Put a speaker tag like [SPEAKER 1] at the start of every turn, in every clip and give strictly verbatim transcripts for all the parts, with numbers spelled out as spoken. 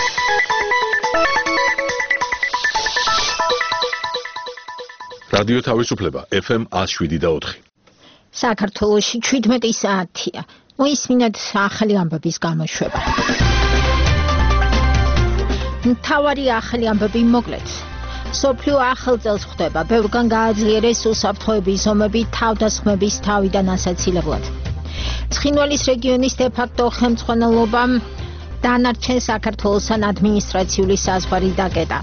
[SPEAKER 1] რადიო თავისუფლება ეფ ემ one oh seven და four.
[SPEAKER 2] საქართველოში seventeen საათია. მოისმინეთ ახალი ამბების გამოშვება. მთავარი ახალი ამბები მოკლედ. სოფლიო ახალ წელს ხვდება, ბევრგან გააძლიერეს უსაფრთხოების ზომები თავდასხმების თავიდან ასაცილებლად. ცხინვალის რეგიონის დე-ფაქტო ხელმძღვანელობამ დანარჩენ საქართველოსთან ადმინისტრაციული საზღვარი დაკეტა.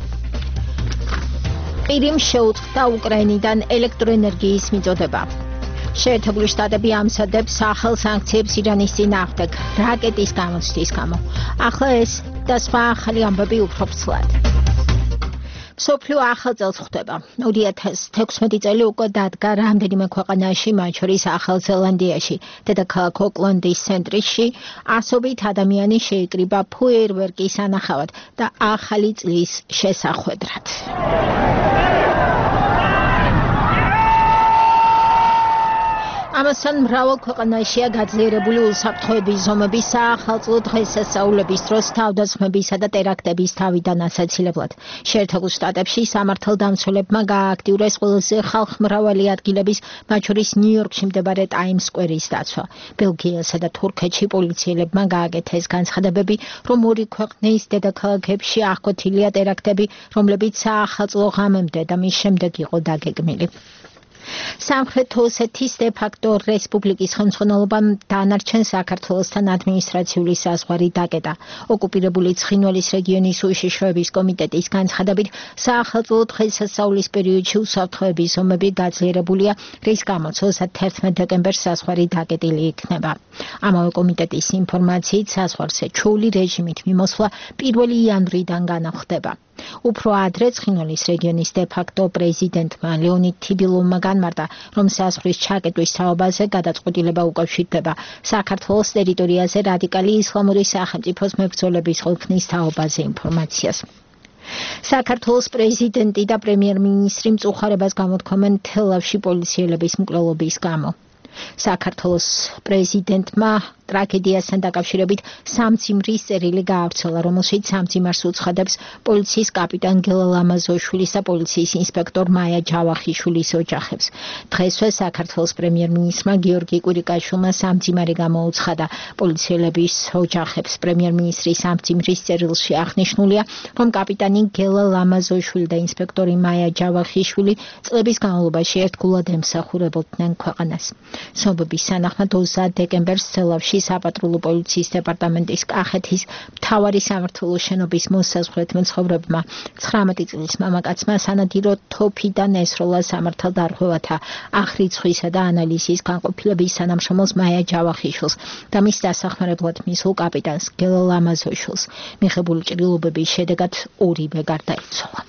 [SPEAKER 2] ყირიმს შეუწყდა უკრაინიდან ელექტროენერგიის მიწოდება. შეერთებული შტატები ამზადებს ახალ სანქციებს ირანის წინააღმდეგ რაკეტის გამოცდის გამო. ახლა ეს და სხვა ახალი ამბები უფრო ფცლად. სოფლიო ახალ წელს ხვდება. two thousand sixteen წელი უკვე დადგა რამდენიმე ქვეყანაში, მათ შორის ახალ ზელანდიაში, დედაქალაქ ოკლენდის ცენტრში, ასობით ადამიანი შეიკრიბა ფუერვერკის ანახავად და ახალი წლის შესახვედრად. ამასთან მრავალ ქვეყანაშია გაძლიერებული უსაფრთხოების ზომები საახალწლო დღესასწაულების დროს თავდასხმებისა და ტერაქტების თავიდან ასაცილებლად. შეერთებულ შტატებში სამართალდამცველებმა გაააქტიურეს ყველაზე ხალხმრავალი ადგილების, მათ შორის ნიუ-იორკში მდებარე ტაიმს სკვერის დაცვა. ბელგიასა და თურქეთში პოლიციელებმა გააკეთეს განცხადებები, რომ ორი ქვეყნის დედაქალაქებში აღკვეთილია ტერაქტები, რომლებიც საახალწლო ღამემდე და მის შემდეგ იყო დაგეგმილი. სამხრეთ ოსეთის დე-ფაქტო რესპუბლიკის ხელმძღვანელობამ დანარჩენ საქართველოსთან ადმინისტრაციული საზღვარი დაკეტა. ოკუპირებული ცხინვალის რეგიონის უშიშროების კომიტეტის განცხადებით, საახალწლო დღესასწაულის პერიოდში უსაფრთხოების ზომები გაძლიერებულია, რის გამოც თერთმეტ დეკემბერს საზღვარი დაკეტილი იქნება. ამავე კომიტეტის ინფორმაციით, საზღვარზე ჩვეული რეჟიმით მიმოსვლა პირველი იანვრიდან განახლდება. უფრო ადრე ცხინვალის რეგიონის დე-ფაქტო პრეზიდენტმა ლეონიდ თიბილოვმა განმარტა, რომ საზღვრის ჩაკეტვის თაობაზე გადაწყვეტილება უკავშირდება საქართველოს ტერიტორიაზე რადიკალი ისლამური სახელმწიფოს მებრძოლების ყოფნის თაობაზე ინფორმაციას. საქართველოს პრეზიდენტი და პრემიერ-მინისტრი მწუხარებას გამოთქვამენ თელავში პოლიციელების მკვლელობის გამო. საქართველოს პრეზიდენტმა ტრაგედიასთან დაკავშირებით სამძიმრის წერილი გაავრცელა, რომელშიც სამძიმარს უცხადებს პოლიციის კაპიტან გელა ლამაზოშვილის და პოლიციის ინსპექტორ მაია ჯავახიშვილის ოჯახებს. დღესვე საქართველოს პრემიერ-მინისტრმა გიორგი კვირიკაშვილმა სამძიმარი გამოუცხადა პოლიციელების ოჯახებს. პრემიერ-მინისტრის სამძიმრის წერილში აღნიშნულია, რომ კაპიტანი გელა ლამაზოშვილი და ინსპექტორი მაია ჯავახიშვილი წლების განმავლობაში ერთგულად ემსახურებოდნენ ქვეყანას. ცნობების თანახმად ოცდაათი დეკემბერს თელავში საპატრულო პოლიციის დეპარტამენტის კახეთის მთავარი სამმართველოს შენობის მოსაზღვრეთ მცხოვრებმა ცხრამეტი წლის მამაკაცმა სანადირო თოფიდან ესროლა სამართალდარღვევათა აღრიცხვისა და ანალიზის განყოფილების თანამშრომელს მაია ჯავახიშვილს და მის დასახმარებლად მისულ კაპიტანს გელა ლამაზოშვილს. მიღებული ჭრილობების შედეგად ორივე გარდაიცვალა.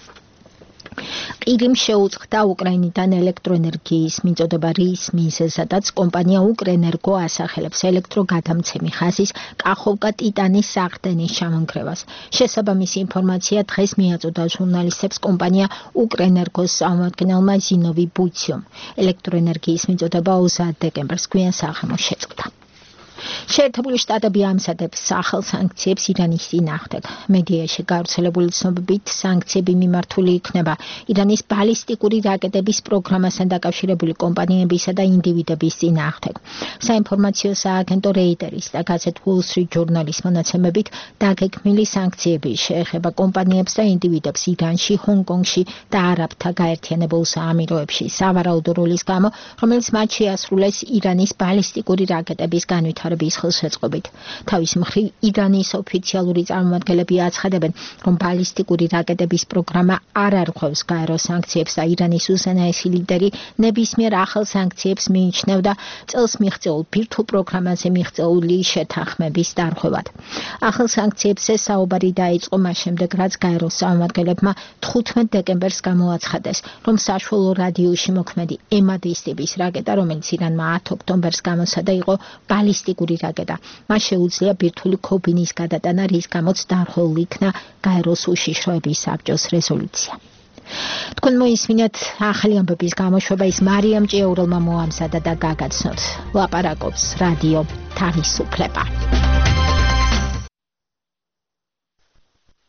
[SPEAKER 2] ყირიმს შეუწყდა უკრაინიდან ელექტროენერგიის მიწოდება, რის მიზეზადაც კომპანია უკრენერგო ასახელებს ელექტროგადამცემი ხაზის კახოვკა ტიტანის საყრდენის ჩამონგრევას. შესაბამისი ინფორმაცია დღეს მიაწოდა ჟურნალისტებს კომპანია უკრენერგოს წარმომადგენელმა ზინოვი ბუციომ. ელექტროენერგიის მიწოდება ოცდაათი დეკემბერს გვიან საღამოს შეწყდა. შეერთებული შტატები ამზადებს ახალ სანქციებს ირანის წინააღმდეგ. მედიაში გავრცელებული ცნობებით სანქციები მიმართული იქნება ირანის ბალისტიკური რაკეტების პროგრამასთან დაკავშირებული კომპანიებისა და ინდივიდების წინააღმდეგ. საინფორმაციო სააგენტო რეიტერის და გაზეთ Wall Street Journal-ის მონაცემებით დაგეგმილი სანქციები შეეხება კომპანიებს და ინდივიდებს ირანში, ჰონგ-კონგში და არაბთა გაერთიანებულ საამიროებში სავარაუდო როლის გამო, რომელიც მათ შეასრულეს ირანის ბალისტიკური რაკეტების განვითარებას ხელშეწყობით. თავის მხრივ ირანის ოფიციალური წარმომადგენლები აცხადებენ, რომ ბალისტიკური რაკეტების პროგრამა არ არღვევს გაერო სანქციებს და ირანის უზენაესი ლიდერი ნებისმიერ ახალ სანქციებს მიიჩნევდა წელს მიღწეულ ბირთვულ პროგრამაზე მიღწეული შეთანხმების დარღვევად. ახალ სანქციებზე საუბარი დაიწყო მას შემდეგ, რაც გაეროს წარმომადგენლებმა თხუთმეტ დეკემბერს გამოაცხადეს, რომ საშუალო რადიუსში მოქმედი ემადის ტიპის რაკეტა, რომელიც ირანმა ათი ოქტომბერს გამოსცადა, იყო ბალისტიკური რაკეტა. მას შეუძლია ბირთვული ქობინის გადატანა, რის გამოც დარღვეულ იქნა გაეროს უშიშროების საბჭოს რეზოლუცია. თქვენ მოისმინეთ ახალი ამბების გამოშვება, ის მარიამ ჭიაურელმა მოამზადა და გაგაცნოთ. ლაპარაკობს რადიო თავისუფლება.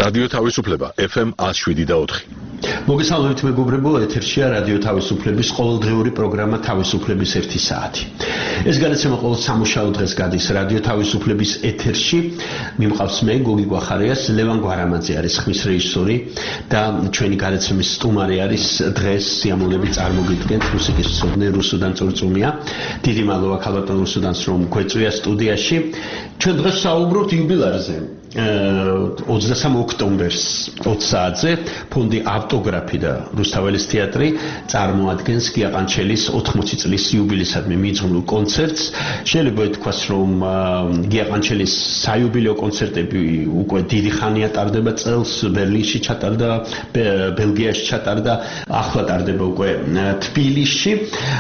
[SPEAKER 1] რადიო თავისუფლება ეფ ემ one oh seven და four.
[SPEAKER 3] მოგესალმებით მეგობრებო, ეთერშია რადიო თავისუფლების ყოველდღიური პროგრამა თავისუფლების ერთი საათი. ეს გადაცემა ყოველ სამუშაო დღეს გადის რადიო თავისუფლების ეთერში. მიმყავს მე გოგი გვახარიას, ლევან გვარამაძე არის ხმის რეჟისორი და ჩვენი გადაცემის სტუმარი არის დღეს სიამოვნებით წარმოგიდგენთ მუსიკის მცოდნე რუსუდან წურწუმია. დიდი მადლობა ქალბატონ რუსუდანს რომ გვეწვია სტუდიაში. ჩვენ დღეს საუბრობთ იუბილეზე. ოცდასამ ოქტომბერს ოცი საათზე ფონდი ავტოგრაფი და რუსთაველის თეატრი წარმოადგენს გია ყანჩელის ოთხმოცი წლის იუბილეისადმი მიძღვნილ კონცერტს. შეიძლება ითქვას, რომ გია ყანჩელის საიუბილეო კონცერტები უკვე დიდი ხანია ტარდება წელს, ბერლინში ჩატარდა, ბელგიაში ჩატარდა, ახლა ტარდება უკვე თბილისში.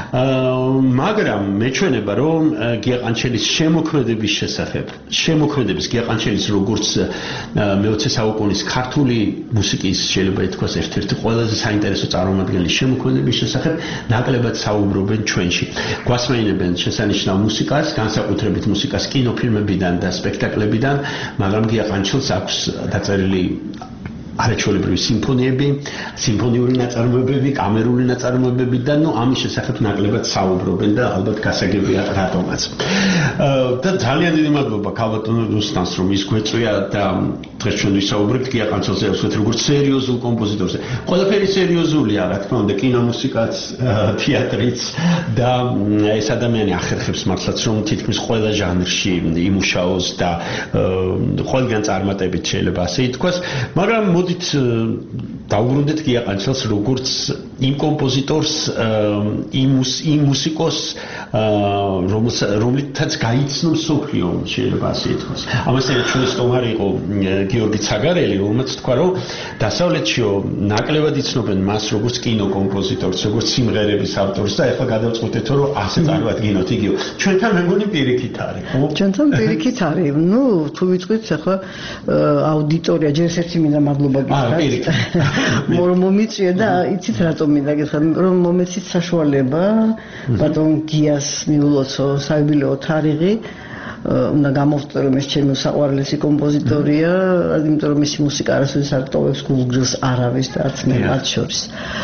[SPEAKER 3] მაგრამ მეჩვენება, რომ გია ყანჩელის შემოქმედების შესახებ, შემოქმედების გია ყანჩელის როგორც მეოცე საუკუნის ქართული მუსიკის შეიძლება ითქვას ერთ-ერთი ყველაზე საინტერესო წარმომადგენლის შემოქმედების შესახებ ნაკლებად საუბრობენ ჩვენში. გვასმენინებენ შესანიშნავ მუსიკას, განსაკუთრებით მუსიკას კინოფილმებიდან და სპექტაკლებიდან, მაგრამ გია ყანჩელს აქვს დაწერილი არაჩვეულებრივი სიმფონიები, სიმფონიური ნაწარმოებები, კამერული ნაწარმოებები და ნუ ამის შესახებ ნაკლებად საუბრობენ და ალბათ გასაგებია რატომაც. და ძალიან დიდი მადლობა ქალბატონ რუსუდანს რომ ის გვეწვია და დღეს ჩვენ ვისაუბრებთ გია ყანჩელზე, ვთქვით როგორც სერიოზულ კომპოზიტორზე. ყველაფერი სერიოზულია, რა თქმა უნდა, კინომუსიკაც, თეატრიც და ეს ადამიანი ახერხებს მართლაც რომ თითქმის ყველა ჟანრში იმუშაოს და ყველგან წარმატებით შეიძლება ასე ითქვას, მაგრამ მოდით დავუბრუნდეთ გია ყანჩელს როგორც იმ კომპოზიტორს, იმ იმ მუსიკოს, რომელთაც გაიცნო მსოფლიო, შეიძლება ასე ითქვას. ამასთან ჩვენი სტუმარი იყო გიორგი ცაგარელი, რომელმაც თქვა, რომ დასავლეთშიო ნაკლებად იცნობენ მას როგორც კინოკომპოზიტორს, როგორც სიმღერების ავტორს და ეხლა გადავწყვეტეთ, რომ ასე წარმოადგინოთ იგივე. ჩვენთან მე მგონი პირიქით არის, ხო?
[SPEAKER 4] ჩვენთან პირიქით არის. ნუ თუ ვიტყვით ახლა აუდიტორია ჯერ ერთი მინდა მადლობა გითხრათ. რომ მომიწვია და იცით რატომ მინდა გითხრათ, რომ მომეცით საშუალება ბატონ გიას მიულოცო საიუბილეო თარიღი. უნდა გამოვწოდო რომ ეს ჩემი საყვარლესი კომპოზიტორია, იმიტომ რომ მისი მუსიკა არასოდეს არ ტოვებს გულგრილს არავის და არც მე მათ შორის.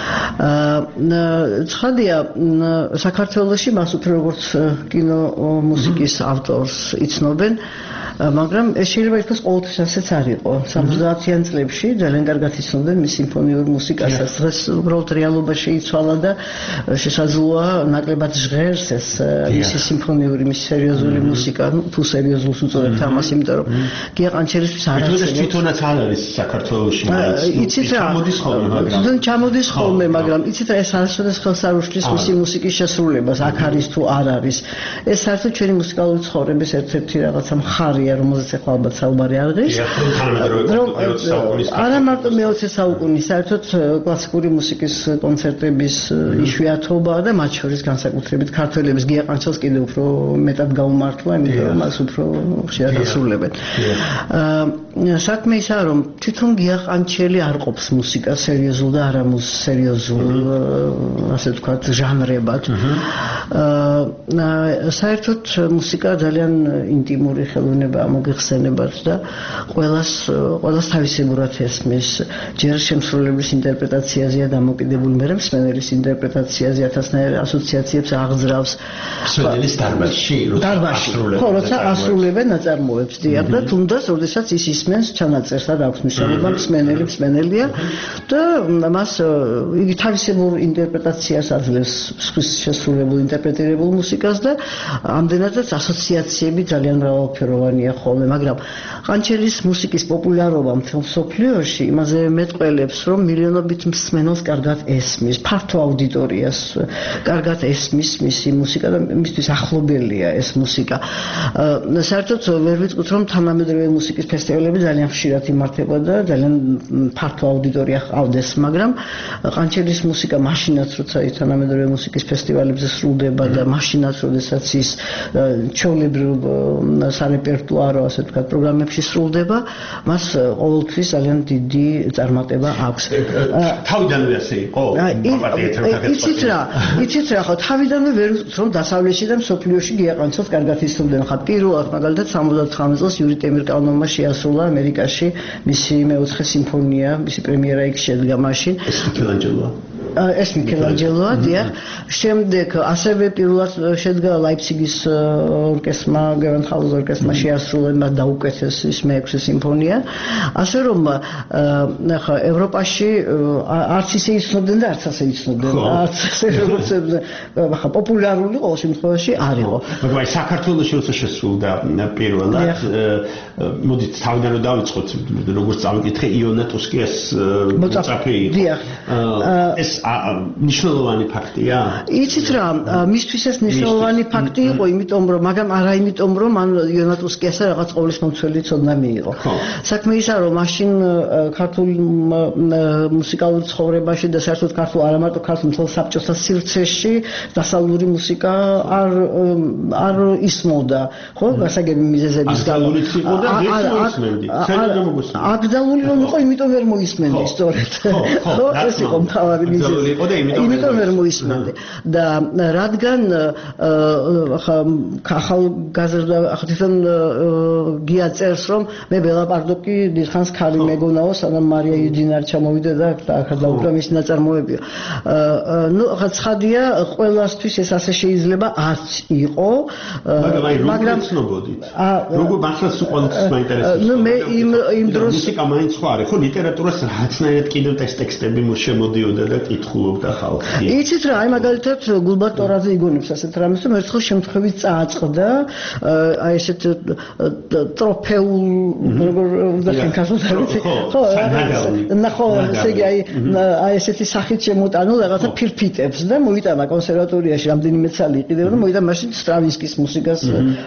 [SPEAKER 4] ცხადია, საქართველოში მას უფრო როგორც კინომუსიკის ავტორს იცნობენ, მაგრამ ეს შეიძლება ითქვას ყოველთვის ასეც არ იყო. სამოცდაათიან წლებში ძალიან კარგად იცნობდნენ მის სიმფონიურ მუსიკასაც. დღეს უბრალოდ რეალობა შეიცვალა და შესაძლოა ნაკლებად ჟღერს ეს მისი სიმფონიური, მისი სერიოზული მუსიკა, ну, თუ სერიოზულს უწოდებთ ამას, იმიტომ რომ გია ყანჩელისთვის არ არის.
[SPEAKER 3] ეს თვითონაც არ არის საქართველოში.
[SPEAKER 4] იცით რა, ჩამოდის ხოლმე, მაგრამ ჩამოდის ხოლმე, მაგრამ იცით რა, ეს არასოდეს ხელს არ უშლის მისი მუსიკის შესრულებას, აქ არის თუ არ არის. ეს საერთოდ ჩვენი მუსიკალური ცხოვრების ერთ-ერთი რაღაცა მხარია, რომელზეც ახლა ალბათ საუბარი არ ღირს. რომ არა მარტო მეოცე საუკუნის, საერთოდ კლასიკური მუსიკის კონცერტების იშვიათობა და მათ შორის განსაკუთრებით ქართველების გია ყანჩელს კიდევ უფრო მეტად გაუმართლა, იმიტომ რომ მას უფრო ხშირად ასრულებენ. საქმე ისაა, რომ თვითონ გია ყანჩელი არ ყოფს მუსიკას სერიოზულ და არა სერიოზულ, ასე ვთქვათ, ჟანრებად. საერთოდ მუსიკა ძალიან ინტიმური ხელოვნება მოგეხსენებათ და ყველას ყველას თავისებურად ესმის. ჯერ შემსრულებლის ინტერპრეტაციაზეა დამოკიდებული, მერე მსმენელის ინტერპრეტაციაზე ათასნაირ ასოციაციებს აღძრავს.
[SPEAKER 3] მსმენელის დარბაზში,
[SPEAKER 4] ხო, როცა ასრულებენ ნაწარმოებს, დიახ, და თუნდაც, როდესაც ის ისმენს ჩანაწერს, არ აქვს მნიშვნელობა, მსმენელი მსმენელია და მას იგი თავისებურ ინტერპრეტაციას აძლევს სხვის შესრულებულ ინტერპრეტირებულ მუსიკას და ამდენადაც ასოციაციები ძალიან მრავალფეროვანია ხოლმე, მაგრამ ყანჩელის მუსიკის პოპულარობა მთელ მსოფლიოში იმაზე მეტყველებს, რომ მილიონობით მსმენელს კარგად ესმის, ფართო აუდიტორიას კარგად ესმის მისი მუსიკა და მისთვის ახლობელია ეს მუსიკა. საერთოდ ვერ ვიტყვით, რომ თანამედროვე მუსიკის ფესტივალები ძალიან ხშირად იმართება და ძალიან ფართო აუდიტორია ჰყავდეს, მაგრამ ყანჩელის მუსიკა მაშინაც, როცა ის თანამედროვე მუსიკის ფესტივალებზე სრულდება და მაშინაც, როდესაც ის ჩვეულებრივ სარეპერტუარო თუ არა ასე ვთქვათ პროგრამებში სრულდება მას ყოველთვის ძალიან დიდი წარმატება აქვს
[SPEAKER 3] თავიდანვე ასე იყო
[SPEAKER 4] იცით რა იცით რა ხო თავიდანვე ვერ რომ დასავლეთში და მსოფლიოში გიაყენცოთ კარგად ისრულდნენ ხა პირველად მაგალითად სამოცდახამე წელს იური ტემირკანოვმა შეასრულა ამერიკაში მისი მეოთხე სიმფონია მისი პრემიერა იქ შედგა მაშინ
[SPEAKER 3] ეს მიქელანჯელოა
[SPEAKER 4] ეს მიქელანჯელოა დიახ შემდეგ ასევე პირველად შედგა ლაიფციგის ორკესტრმა გევენჰაუზ ორკესტრმა შეასრულა დაუკეთეს ის მეექვსე სიმფონია ასე რომ ხა ევროპაში არც ისე იცნობდნენ და არც ასე იცნობდნენ არც ასე როგორც ხა პოპულარული ყოველ შემთხვევაში არ იყო
[SPEAKER 3] მაგრამ საქართველოში უცხო შესრულდა პირველად მოდით თავიდან დავიწყოთ როგორც წავიკითხე იონა ტუსკიას მოწაფე იყო ეს ნიშნულოვანი ფაქტია
[SPEAKER 4] იცით რა მისთვის ეს ნიშნულოვანი ფაქტი იყო იმიტომ რომ მაგრამ არა იმიტომ რომ მან იონა ტუსკიასა რაღაც ყოვლის მომცველი ცოდნა მიიღო საქმე ისაა რომ მაშინ ქართულ მუსიკალურ ცხოვრებაში და საერთოდ ქართულ არა მარტო ქართულ მთელ საბჭოთა სივრცეში დასავლური მუსიკა არ არ ისმოდა ხო გასაგები მიზეზების გამო აკრძალული რომ იყო იმიტომ ვერ მოისმენდი სწორედ ხო ეს იყო მთავარი მიზეზი იმიტომ ვერ მოისმენდი და რადგან ახალგაზრდა ახალგაზრდა გია წერს რომ მე ბელაპარდოკი დიდხანს ქალი მეგონაო სანამ მარია იუდინა არ ჩამოვიდა და აქ დაუკრა მისი ნაწარმოებია ნუ ხა ცხადია ყველასთვის ეს ასე შეიძლება არც იყო
[SPEAKER 3] მაგრამ ცნობოდით როგორ მართლაც უყოლოდ მაინტერესებს
[SPEAKER 4] ნუ მე იმ იმ დროს
[SPEAKER 3] მუსიკა მაინც ხო არის ხო ლიტერატურას რაღაცნაირად კიდევ ეს ტექსტები შემოდიოდა და კითხულობდა ხალხი
[SPEAKER 4] იცით რა აი მაგალითად გულბატ ტორაძე იგონებს ასეთ რამეს რომ ერთხელ შემთხვევით წააწყდა აი ესეთ ტროფეულ როგორ უნდა ქართულად ვიცი ხო ნახო ესე იგი აი აი ესეთი სახით შემოტანულ რაღაცა ფირფიტებს და მოიტანა კონსერვატორიაში რამდენიმე წელი იყიდე რომ მოიტანა მაშინ სტრავინსკის მუსიკას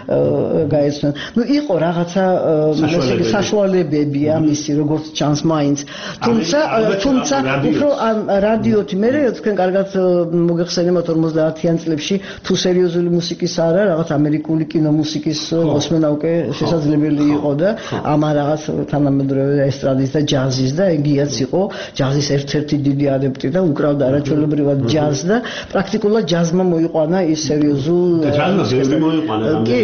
[SPEAKER 4] გაეცნო ნუ იყო რაღაცა ესე იგი საშუალებები ამისი როგორც ჩანს მაინც თუმცა თუმცა უფრო რადიოთი მე თქვენ კარგად მოგეხსენებათ ორმოცდაათიან წლებში თუ სერიოზული მუსიკის არა რაღაც ამერიკული კინომუსიკის მოსმენა უკვე შესაძლებელი იყო და ამა რაღაც თანამედროვე ესტრადის და ჯაზის და ეგიაც იყო ჯაზის ერთ-ერთი დიდი ადეპტი და უკრავდა არაჩვეულებრივად ჯაზს და პრაქტიკულად ჯაზმა მოიყვანა ის სერიოზულ
[SPEAKER 3] ჯაზმა ზევი მოიყვანა
[SPEAKER 4] კი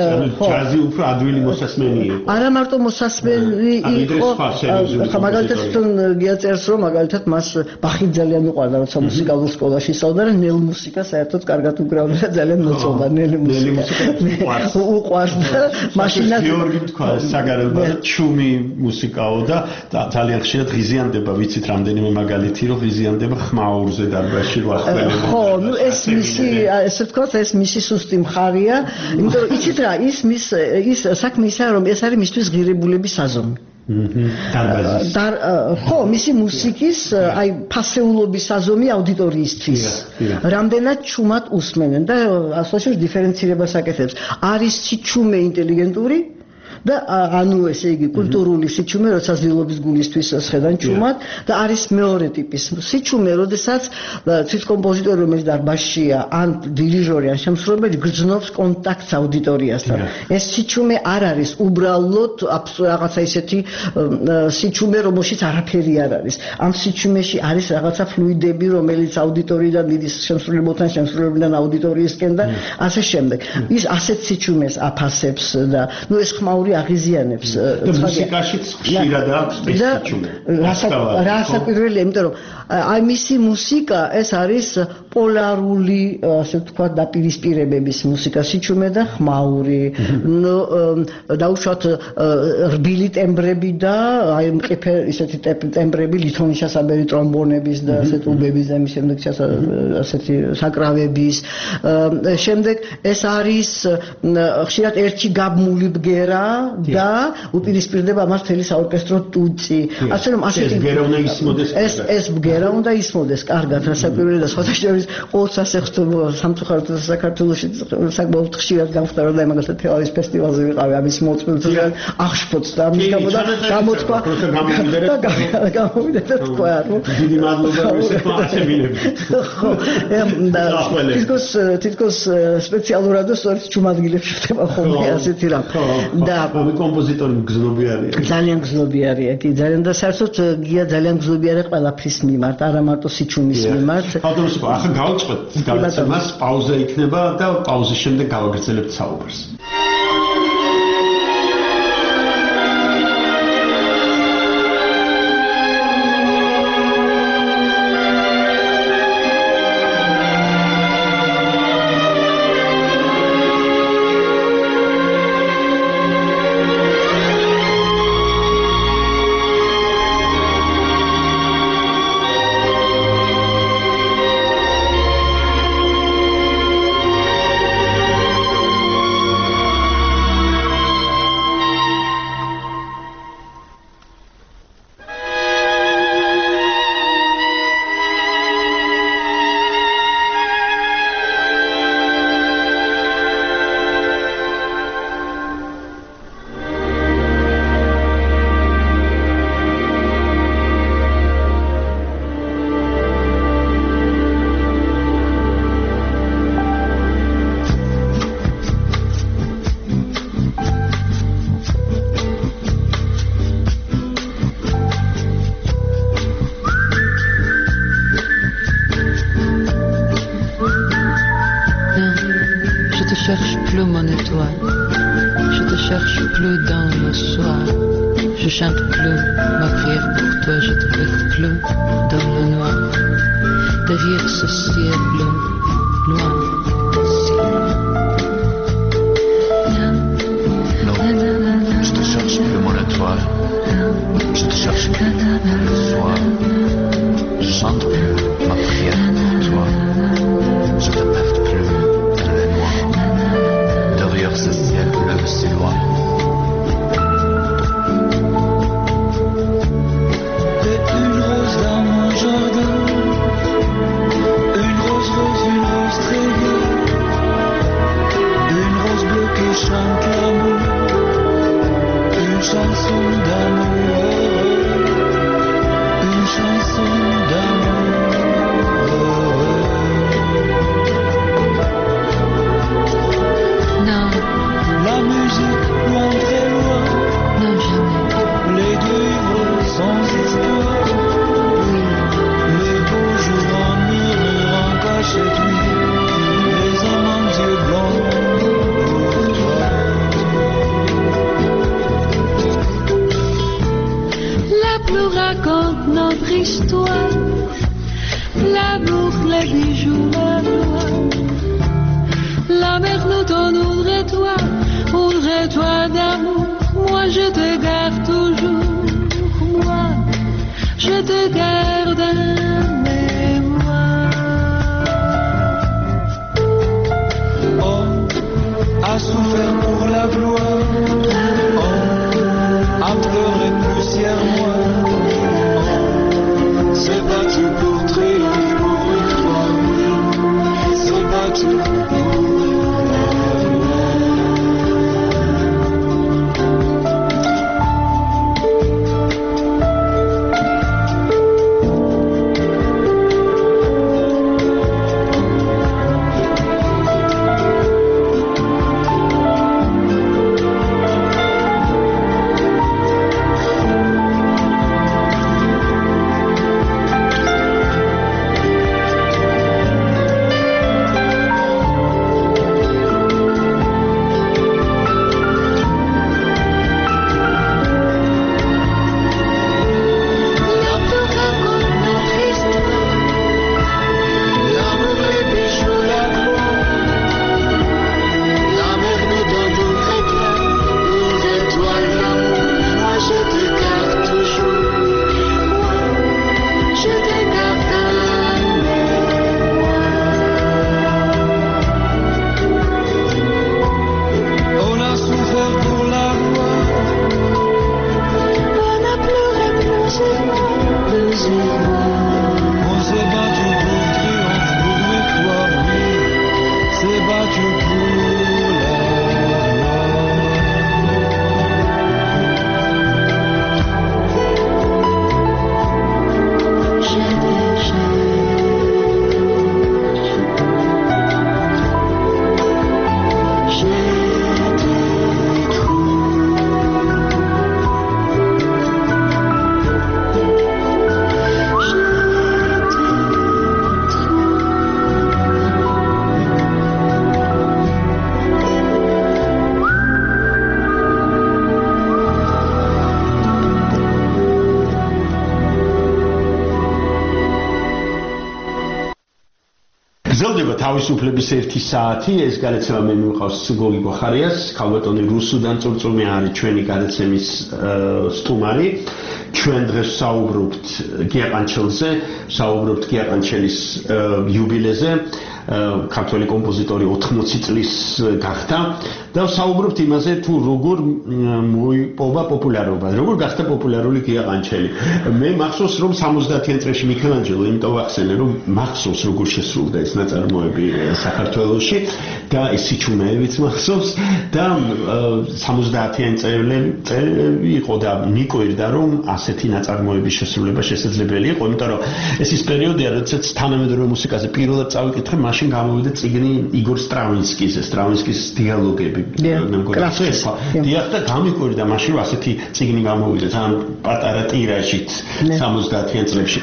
[SPEAKER 3] ჯაზი უფრო ადვილი მოსასმენი იყო
[SPEAKER 4] არა მარტო მოსასმენი იყო ხა მაგალითად თვითონ გია წერს რომ მაგალითად მას ბახი ძალიან უყვარდა როცა მუსიკალურ სკოლაში სწავლობდა და ნელ მუსიკა საერთოდ კარგად უკრავდა და ძალიან მოწონდა ნელი მუსიკა უყვარდა მაშინაც
[SPEAKER 3] გიორგი თქვა საგარეუბანო ჩუმი მუსიკაო და ძალიან ხშირად ღიზიანდება ვიცით რამდენიმე მაგალითი რომ ღიზიანდება ხმაურზე დარბაზში რო ახველებენ
[SPEAKER 4] ხო ნუ ეს მისი ესე ვთქვათ ეს მისი სუსტი მხარია იმიტომ რომ იცით რა ის მის ის საქმე ისაა რომ ეს არის მისთვის ღირებულების საზომი
[SPEAKER 3] დარბაზის
[SPEAKER 4] და ხო მისი მუსიკის აი ფასეულობის საზომი აუდიტორიისთვის რამდენად ჩუმად უსმენენ და ასოციაციურ დიფერენცირებას აკეთებს არის სიჩუმე ინტელიგენტური და ანუ ესე იგი კულტურული სიჩუმე როცა ზილობის გულისთვის სხედან ჩუმად და არის მეორე ტიპის სიჩუმე როდესაც თვით კომპოზიტორი რომელიც დარბაზშია ან დირიჟორი ან შემსრულებელი გრძნობს კონტაქტს აუდიტორიასთან ეს სიჩუმე არ არის უბრალოდ რაღაცა ისეთი სიჩუმე რომელშიც არაფერი არ არის ამ სიჩუმეში არის რაღაცა ფლუიდები რომელიც აუდიტორიიდან მიდის შემსრულებელთან შემსრულებელიდან აუდიტორიისკენ და ასე შემდეგ ის ასეთ სიჩუმეს აფასებს და ნუ ეს ხმაური აღიზიანებს
[SPEAKER 3] მუსიკაში ხშირად აქვს ეს სიჩუმე
[SPEAKER 4] რა საკვირველია იმიტომ რომ აი მისი მუსიკა ეს არის პოლარული ასე ვთქვათ დაპირისპირებების მუსიკა სიჩუმე და ხმაური ნუ დაუშვათ რბილი ტემბრები და აი მყიფე ისეთი ტემბრები ლითონის შესაბერი ტრომბონების და ასე ტუბების და მის შემდეგ ასეთი საკრავების შემდეგ ეს არის ხშირად ერთი გაბმული ბგერა და უპირისპირდება ამას მთელი საორკესტრო ტუცი ასე რომ ასეთი
[SPEAKER 3] ბგერა უნდა ისმოდეს
[SPEAKER 4] ეს ეს ბგერა უნდა ისმოდეს კარგად რასაკვირველია და სხვათა შორის ყოველსასეხთო სამწუხაროდ საქართველოში საკმაოდ ხშირად გამხდარა და მაგალითად თელავის ფესტივალზე ვიყავი ამის მოწმენდზე აღშფოთს და ამის გამო და გამოთქვა და გამოვიდა და თქვა რომ
[SPEAKER 3] დიდი მადლობა ესეთ აცებინებს
[SPEAKER 4] ხო და თითქოს თითქოს სპეციალურად სწორედ ჩუმადგილებში ხდება ხოლმე ასეთი რამ და
[SPEAKER 3] ამი კომპოზიტორი გზნობიარია.
[SPEAKER 4] ძალიან გზნობიარია, კი, ძალიან და საერთოდ გია ძალიან გზნობიარია ყველაფრის მიმართ, არა მარტო სიჩუმის მიმართ.
[SPEAKER 3] ბატონო, ახლა გავწყვეტ გადაცემას, პაუზა იქნება და პაუზის შემდეგ გავაგრძელებთ საუბარს. გრძელდება თავისუფლების ერთი საათი, ეს გადაცემა მე მივყავს გოგი გვახარიას, ქალბატონი რუსუდან წურწუმი არის ჩვენი გადაცემის სტუმარი. ჩვენ დღეს საუბრობთ გიაყანჩელზე, საუბრობთ გიაყანჩელის იუბილეზე. ქართველი კომპოზიტორი ოთხმოცი წლის გახდა და საუბრობთ იმაზე თუ როგორ მოიპოვა პოპულარობა, როგორ გახდა პოპულარული გიაყანჩელი. მე მახსოვს რომ სამოცდაათიან წლებში მიქელანჯელო იმიტომ ვახსენე რომ მახსოვს როგორ შესრულდა ეს ნაწარმოები საქართველოში და ეს სიჩუმეებიც მახსოვს და სამოცდაათიან წლები იყო და მიკვირდა რომ ასეთი ნაწარმოების შესრულება შესაძლებელი იყო, იმიტომ რომ ეს ის პერიოდია, როდესაც თანამედროვე მუსიკაზე პირველად წავიკითხე, მაშინ გამოვიდა წიგნი იგორ სტრავინსკის, სტრავინსკის დიალოგები. დიახ და გამიკვირდა მაშინ ასეთი წიგნი გამოვიდა თან პატარა ტირაჟით სამოცდაათიან წლებში.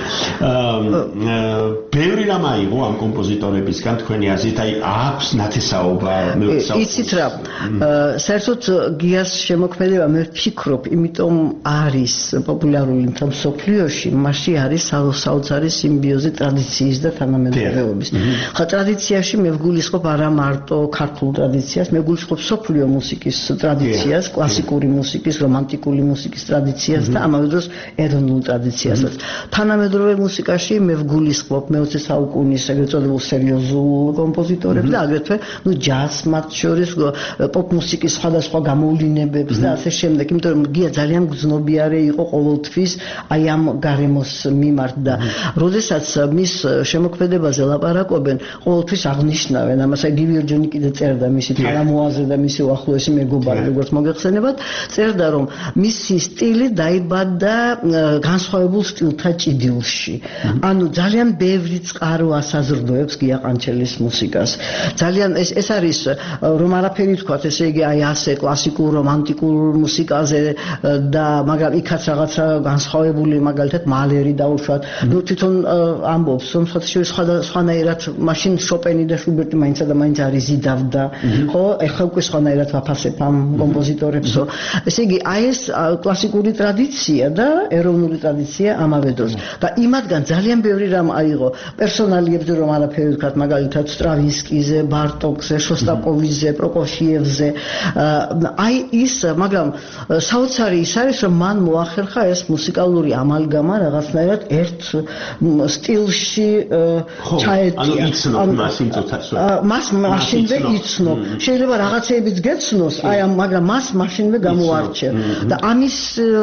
[SPEAKER 3] ბევრი რამ აიღო ამ კომპოზიტორებისგან თქვენი აზრით, აი აქვს ნათესაობა.
[SPEAKER 4] იცით რა, საერთოდ გიას შემოქმედება მე ვფიქრობ, იმიტომ არის პოპულარული მთელ მსოფლიოში, მასში არის საოცარი სიმბიოზი ტრადიციის და თანამედროვეობის. ხა ტრადიციაში მე ვგულისხმობ არა მარტო ქართულ ტრადიციას, მე ვგულისხმობ სოფლიო მუსიკის ტრადიციას, კლასიკური მუსიკის, რომანტიკული მუსიკის ტრადიციას და ამავე დროს ეროვნულ ტრადიციასაც. თანამედროვე მუსიკაში მე ვგულისხმობ მეოცე საუკუნის ეგრეთ წოდებულ სერიოზულ კომპოზიტორებს და აგრეთვე ნუ ჯაზ მათ შორის პოპ მუსიკის სხვადასხვა გამოვლინებებს და ასე შემდეგ, იმიტომ რომ გია ძალიან გრძნობიარე იყო ყოველთვის აი ამ გარემოს მიმართ და როდესაც მის შემოქმედებაზე ლაპარაკობენ, ყოველთვის აღნიშნავენ ამას, აი გივიორჯონი კიდე წერდა მისი თანამოაზრე და მისი უახლოესი მეგობარი, როგორც მოგეხსენებათ, წერდა რომ მისი სტილი დაიბადა განსხვავებულ სტილთა ჭიდილში. ანუ ძალიან ბევრი წყარო ასაზრდოებს გიაყანჩელის მუსიკას. ძალიან ეს ეს არის რომ არაფერი თქვათ, ესე იგი აი ასე კლასიკურ რომანტიკურ მუსიკაზე და მაგრამ იქაც რაღაცა განსხვავებული მაგალითად მალერი დაუშვათ. ნუ თვითონ ამბობს რომ სხვანაირად მაშინ შოპენი და შუბერტი მაინცა და მაინც არის იზიდავდა. ხო, ეხლა უკვე სხვანაირად ვაფასებ ამ კომპოზიტორებსო. ესე იგი აი ეს კლასიკური ტრადიცია და ეროვნული ტრადიცია ამავე დროს. და იმათგან ძალიან ბევრი რამ აიღო პერსონალიებზე რომ არაფერი ვთქვათ, მაგალითად სტრავინსკიზე, ბარტოკზე, შოსტაკოვიჩზე, პროკოფიევზე. აი ის, მაგრამ საოცარი ის არის რომ მან მოახერხა ეს მუსიკალური ამალგამა რაღაცნაირად ერთ სტილში ჩაეტია.
[SPEAKER 3] ანუ იცნობ მას იმ წუთას.
[SPEAKER 4] მას მაშინვე იცნობ. შეიძლება რაღაცეებიც გეცნოს, აი ამ მაგრამ მას მაშინვე გამოარჩევ. და ამის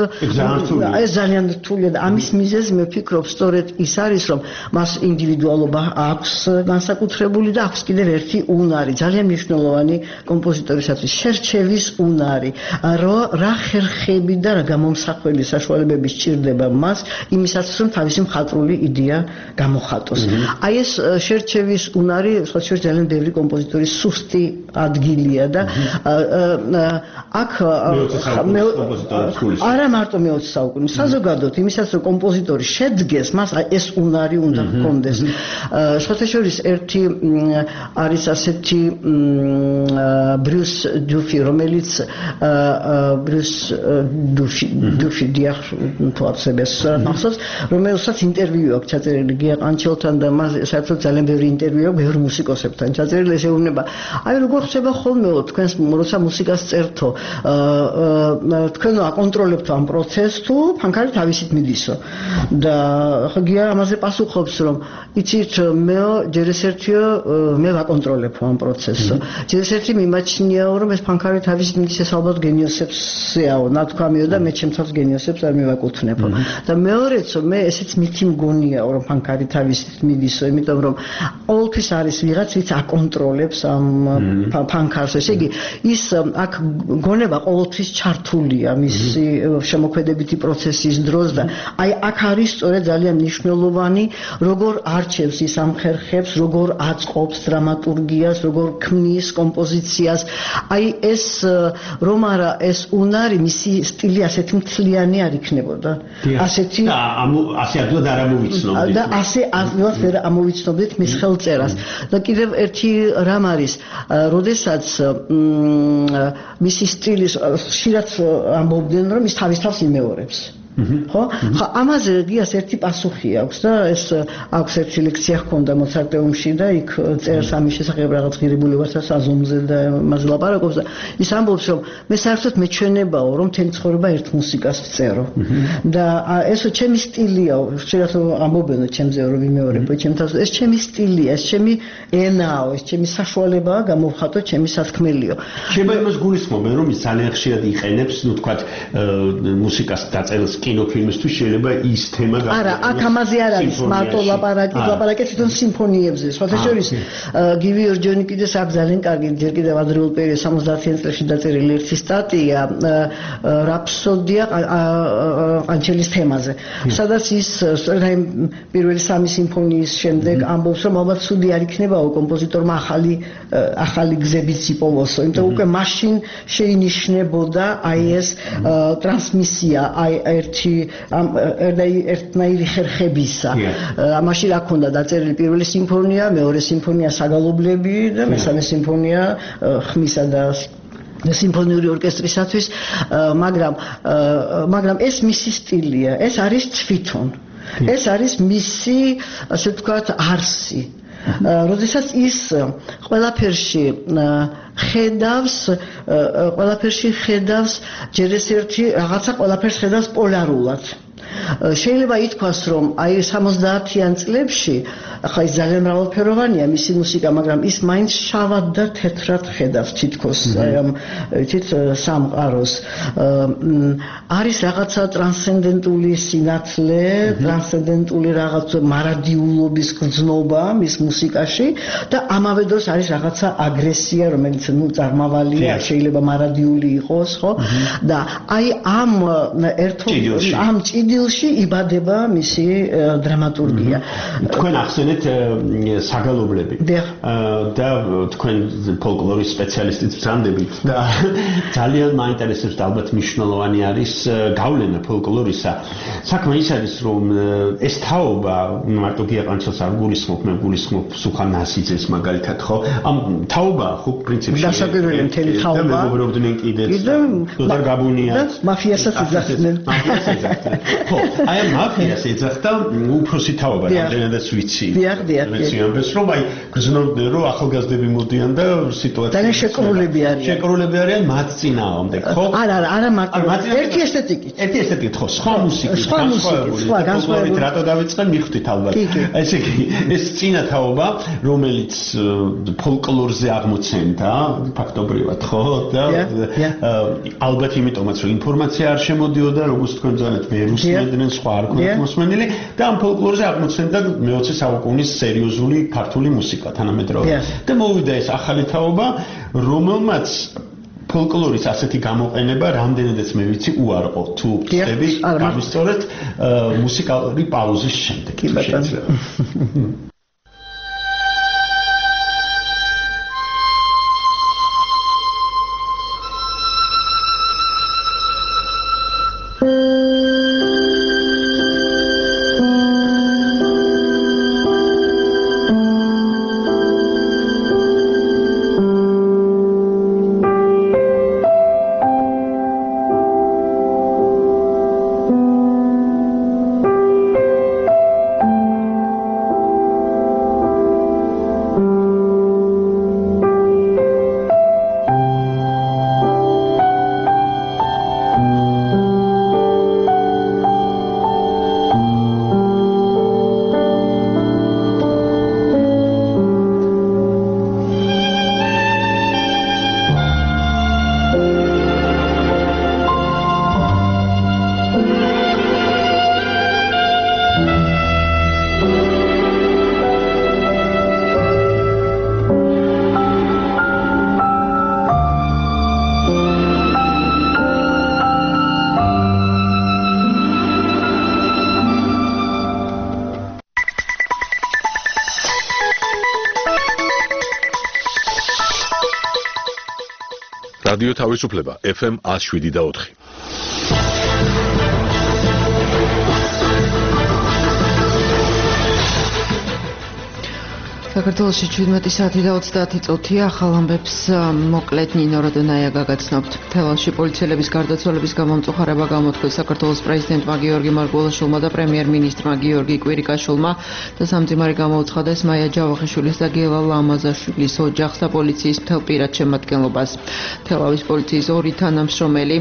[SPEAKER 4] ეს ძალიან რთულია და ამის მიზეზი მე ვფიქრობ სწორედ ის არის რომ მას ინდივიდუალობა აქვს განსაკუთრებული და აქვს კიდევ ერთი უნარი, ძალიან მნიშვნელოვანი კომპოზიტორისათვის, შერჩევის უნარი. რა ხერხები და რა გამომსახველი საშუალებები სჭირდება მას იმისათვის რომ თავისი მხატვრული იდეა გამოხატოს. აი ეს შერჩევის უნარი სხვა შორის ძალიან ბევრი კომპოზიტორის სუსტი ადგილია და აქ არა მარტო მეოცე საუკუნის, საზოგადოდ იმისაც რომ კომპოზიტორი შედგეს, მას ეს უნარი უნდა ჰქონდეს. სხვა შორის ერთი არის ასეთი ბრიუს დუფი, რომელიც ბრიუს დუფი დუფი დიახ თვალსებს მახსოვს, რომელსაც ინტერვიუ აქვს ჩაწერილი გიაყანჩელთან და მას საერთოდ ძალიან ბევრი ინტერვიუ აქვს ბევრ მუსიკოსებთან ჩაწერილი, ეს ეუბნება აი როგორ ხდება ხოლმეო თქვენს როცა მუსიკას წერთო, თქვენ აკონტროლებთ ამ პროცესს თუ ფანქარი თავისით მიდისო და ხო გია ამაზე პასუხობს რომ იცით მეო ჯერ ეს ერთიო მე ვაკონტროლებ ამ პროცესს. ჯერ ეს ერთი მიმაჩნიაო რომ ეს ფანქარი თავისით მიდის, ეს ალბათ გენიოსებსეაო, ნათქვამიო და მე ჩემთავს გენიოსებს არ მივაკუთვნებო. და მეორეც მე ესეც მითი მგონიაო რომ ფანქარი თავისით მიდისო, იმიტომ რომ ყოველთვის არის ვიღაც ვიც აკონტროლებს ამ ფანქარს. ესე იგი ის აქ გონება ყოველთვის ჩართულია მისი შემოქმედებითი პროცესის დროს და აი აქ არის სწორედ ძალიან მნიშვნელოვანი როგორ არჩევს ის ამ ხერხებს, როგორ აწყობს დრამატურგიას, როგორ ქმნის კომპოზიციას. აი ეს რომ არა ეს უნარი მისი სტილი ასეთი მთლიანი არ იქნებოდა. ასეთი
[SPEAKER 3] და ასე ადვილად არ ამოვიცნობდით.
[SPEAKER 4] და ასე ადვილად ვერ ამოვიცნობდით მის ხელწერას. და კიდევ ერთი რამ არის, როდესაც მისი სტილის ხშირად ამბობდნენ რომ ის თავის თავს იმეორებს. ხო? ხა ამაზე გიას ერთი პასუხი აქვს და ეს აქვს ერთი ლექცია ჰქონდა მოცარტეუმში და იქ წერს ამის შესახებ რაღაც ღირებულებათა საზომზე და ამაზე ლაპარაკობს და ის ამბობს რომ მე საერთოდ მეჩვენებაო რომ მთელი ცხოვრება ერთ მუსიკას ვწერო და ეს ჩემი სტილია შეიძლება ამბობენ ჩემზე რომ ვიმეორებო ჩემთან ეს ჩემი სტილია ეს ჩემი ენაო ეს ჩემი საშუალებაა გამოვხატო ჩემი სათქმელიო
[SPEAKER 3] შეიძლება იმას გულისხმობენ რომ ის ძალიან ხშირად იყენებს ნუ თქვათ მუსიკას დაწერილს კინოფილმისთვის შეიძლება ის თემა გახდეს.
[SPEAKER 4] არა, აქ ამაზე არ არის მარტო ლაპარაკი, ლაპარაკი თვითონ სიმფონიებზე. სხვათა შორის გივი ორჯონი კიდეს აქ ძალიან კარგი ჯერ კიდევ ადრეულ პერიოდში სამოცდაათიან წლებში დაწერილი ერთი სტატია რაფსოდია ყანჩელის თემაზე. სადაც ის სწორედ პირველი სამი სიმფონიის შემდეგ ამბობს რომ ალბათ ცუდი არ იქნებაო კომპოზიტორმა ახალი ახალი გზებიც იპოვოსო, იმიტომ უკვე მაშინ შეინიშნებოდა აი ეს ტრანსმისია, აი ერთი ერთნაირი ხერხებისა. ამაში რა ქონდა დაწერილი პირველი სიმფონია, მეორე სიმფონია საგალობლები და მესამე სიმფონია ხმისა და სიმფონიური ორკესტრისათვის, მაგრამ მაგრამ ეს მისი სტილია, ეს არის თვითონ. ეს არის მისი, ასე ვთქვათ, არსი. როდესაც ის ყველაფერში ხედავს, ყველაფერში ხედავს ჯერ ეს ერთი რაღაცა ყველაფერს ხედავს პოლარულად. შეიძლება ითქვას რომ აი სამოცდაათიან წლებში ახლა ის ძალიან მრავალფეროვანია მისი მუსიკა, მაგრამ ის მაინც შავად და თეთრად ხედავს თითქოს აი ამ თით სამყაროს. არის რაღაცა ტრანსცენდენტული სინათლე, ტრანსცენდენტული რაღაც მარადიულობის გრძნობა მის მუსიკაში და ამავე დროს არის რაღაცა აგრესია, რომელიც ნუ წარმავალია, შეიძლება მარადიული იყოს, ხო? და აი ამ ერთო ამ ჭიდილში იბადება მისი დრამატურგია.
[SPEAKER 3] თქვენ ახსენეთ საგალობლები და თქვენ ფოლკლორის სპეციალისტიც ბრძანდებით და ძალიან მაინტერესებს და ალბათ მნიშვნელოვანი არის გავლენა ფოლკლორისა. საქმე ის არის რომ ეს თაობა მარტო გიაყანჩელს არ გულისხმობ, მე გულისხმობ სუხან ნასიძეს მაგალითად, ხო? ამ თაობა ხო პრინციპში
[SPEAKER 4] დასაკვირველი მთელი თაობა
[SPEAKER 3] და მეგობრობდნენ კიდეც და გაბუნია
[SPEAKER 4] და მაფიასაც ეძახდნენ.
[SPEAKER 3] მაფიას ეძახდნენ. ხო, აი ამ მაფიას ეძახდა უფროსი თაობა, რამდენადაც ვიცი.
[SPEAKER 4] დიახ, დიახ.
[SPEAKER 3] ვიცი ამბეს რომ აი გრძნობდნენ რომ ახალგაზრდები მოდიან და სიტუაცია
[SPEAKER 4] ძალიან შეკრულები არიან.
[SPEAKER 3] შეკრულები არიან მათ წინააღმდეგ, ხო?
[SPEAKER 4] არა, არა, არა მარტო ერთი ესთეტიკით.
[SPEAKER 3] ერთი ესთეტიკით, ხო, სხვა მუსიკით,
[SPEAKER 4] სხვა მუსიკით, სხვა განსხვავებული.
[SPEAKER 3] რატო დავიწყე მიხვდით ალბათ. ესე იგი, ეს წინა თაობა, რომელიც ფოლკლორზე აღმოცენდა, ფაქტობრივად, ხო? და ალბათ იმიტომაც რომ ინფორმაცია არ შემოდიოდა, როგორც თქვენ ძალეთ ვერ უსმენდნენ, სხვა არ ქონდათ მოსმენილი და ამ ფოლკლორზე აღმოცენდა მეოცე საუკუნის სერიოზული ქართული მუსიკა თანამედროვე. და მოვიდა ეს ახალი თაობა, რომელმაც ფოლკლორის ასეთი გამოყენება რამდენადაც მე ვიცი უარყო თუ ხდები გამისწორეთ მუსიკალური პაუზის შემდეგ.
[SPEAKER 4] კი ბატონო.
[SPEAKER 1] რადიო თავისუფლება ეფ ემ one oh seven და ოთხი.
[SPEAKER 5] საქართველოში შვიდმეტი საათი და ოცდაათი წუთია ახალ ამბებს მოკლედ ნინო როდონაია გაგაცნობთ. თელავში პოლიციელების გარდაცვალების გამო მწუხარება გამოთქვეს საქართველოს პრეზიდენტმა გიორგი მარგველაშვილმა და პრემიერ-მინისტრმა გიორგი კვირიკაშვილმა და სამძიმარი გამოუცხადეს მაია ჯავახიშვილის და გელა ლამაზაშვილის ოჯახს და პოლიციის მთელ პირად შემადგენლობას. თელავის პოლიციის ორი თანამშრომელი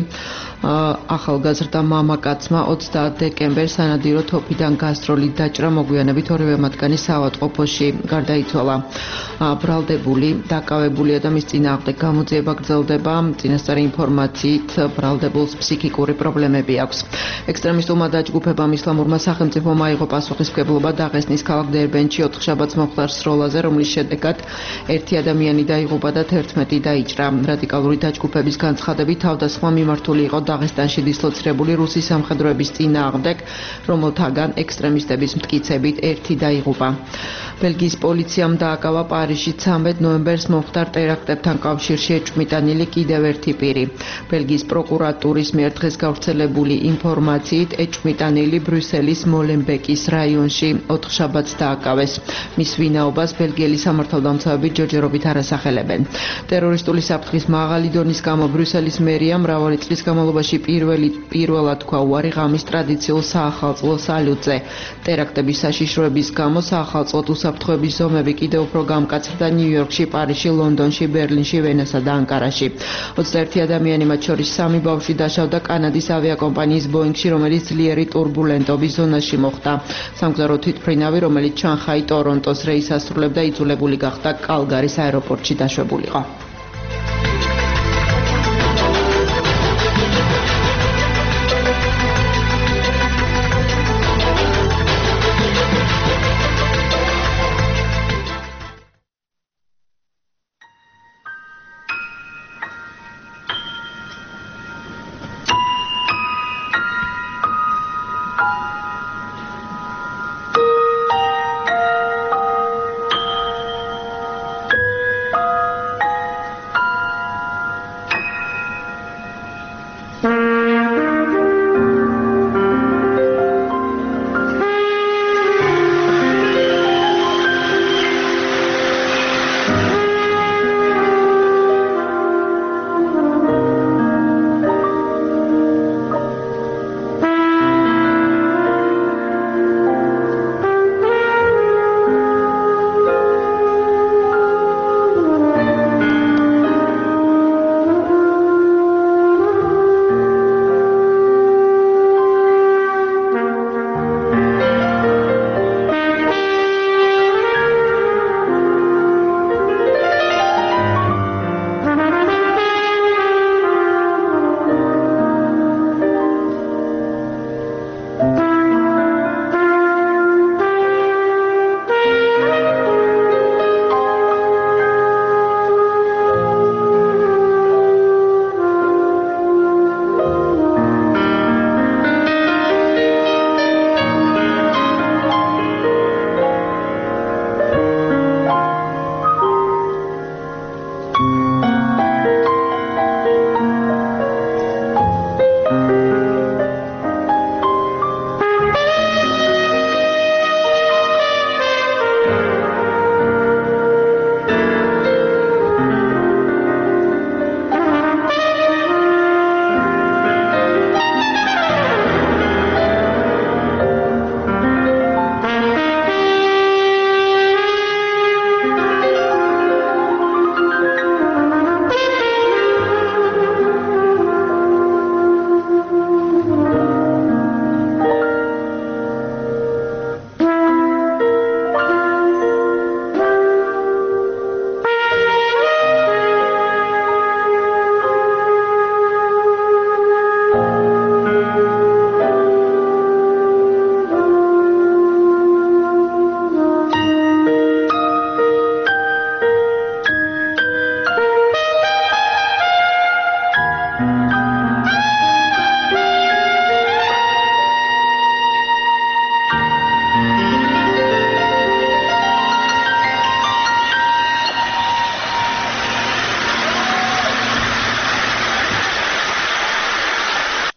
[SPEAKER 5] ახალგაზრდა მამაკაცმა ოცდაათ დეკემბერს სანადირო თოფიდან გასტროლით დაჭრა მოგვიანებით ორივე მათგანი საავადმყოფოში გარდაიცვალა. ბრალდებული დაკავებულია და მის წინააღმდეგ გამოძიება გრძელდება. წინასწარი ინფორმაციით ბრალდებულს ფსიქიკური პრობლემები აქვს. ექსტრემისტულმა დაჯგუფებამ ისლამურმა სახელმწიფომ აიღო პასუხისმგებლობა დაღესტნის ქალაქ დერბენტში ოთხშაბათს მომხდარ სროლაზე, რომლის შედეგად ერთი ადამიანი დაიღუპა და თერთმეტი დაიჭრა. რადიკალური დაჯგუფების განცხადებით თავდასხმა მიმართული იყო დაღესტანში დისლოცირებული რუსი სამხედროების წინააღმდეგ, რომელთაგან ექსტრემისტების მტკიცებით ერთი დაიღუპა. ბელგიის პოლიციამ დააკავა პარიზში ცამეტ ნოემბერს მომხდარ ტერაქტებთან კავშირში ეჭვმიტანილი კიდევ ერთი პირი. ბელგიის პროკურატურის მიერ დღეს გავრცელებული ინფორმაციით ეჭვმიტანილი ბრიუსელის მოლენბეკის რაიონში ოთხშაბათს დააკავეს. მის ვინაობას ბელგიელი სამართალდამცავები ჯერჯერობით არ ასახელებენ. ტერორისტული საფრთხის მაღალი დონის გამო ბრიუსელის მერია მრავალი წლის განმავლობაში პირველი პირველად თქვა უარი ღამის ტრადიციულ საახალწლო სალუტზე. ტერაქტების საშიშროების გამო საახალწლოდ უსაფრთხოების ზომები კიდევ უფრო გამკაცრდა ნიუ-იორკში, პარიზში, ლონდონში, ბერლინში, ვენასა და ანკარაში. ოცდაერთი ადამიანი, მათ შორის სამი ბავშვი დაშავდა კანადის ავიაკომპანიის ბოინგში, რომელიც ძლიერი ტურბულენტობის ზონაში მოხვდა. სამგზავრო თვითმფრინავი, რომელიც ჩანხაი ტორონტოს რეისს ასრულებდა, იძულებული გახდა კალგარის აეროპორტში დაშვებულიყო.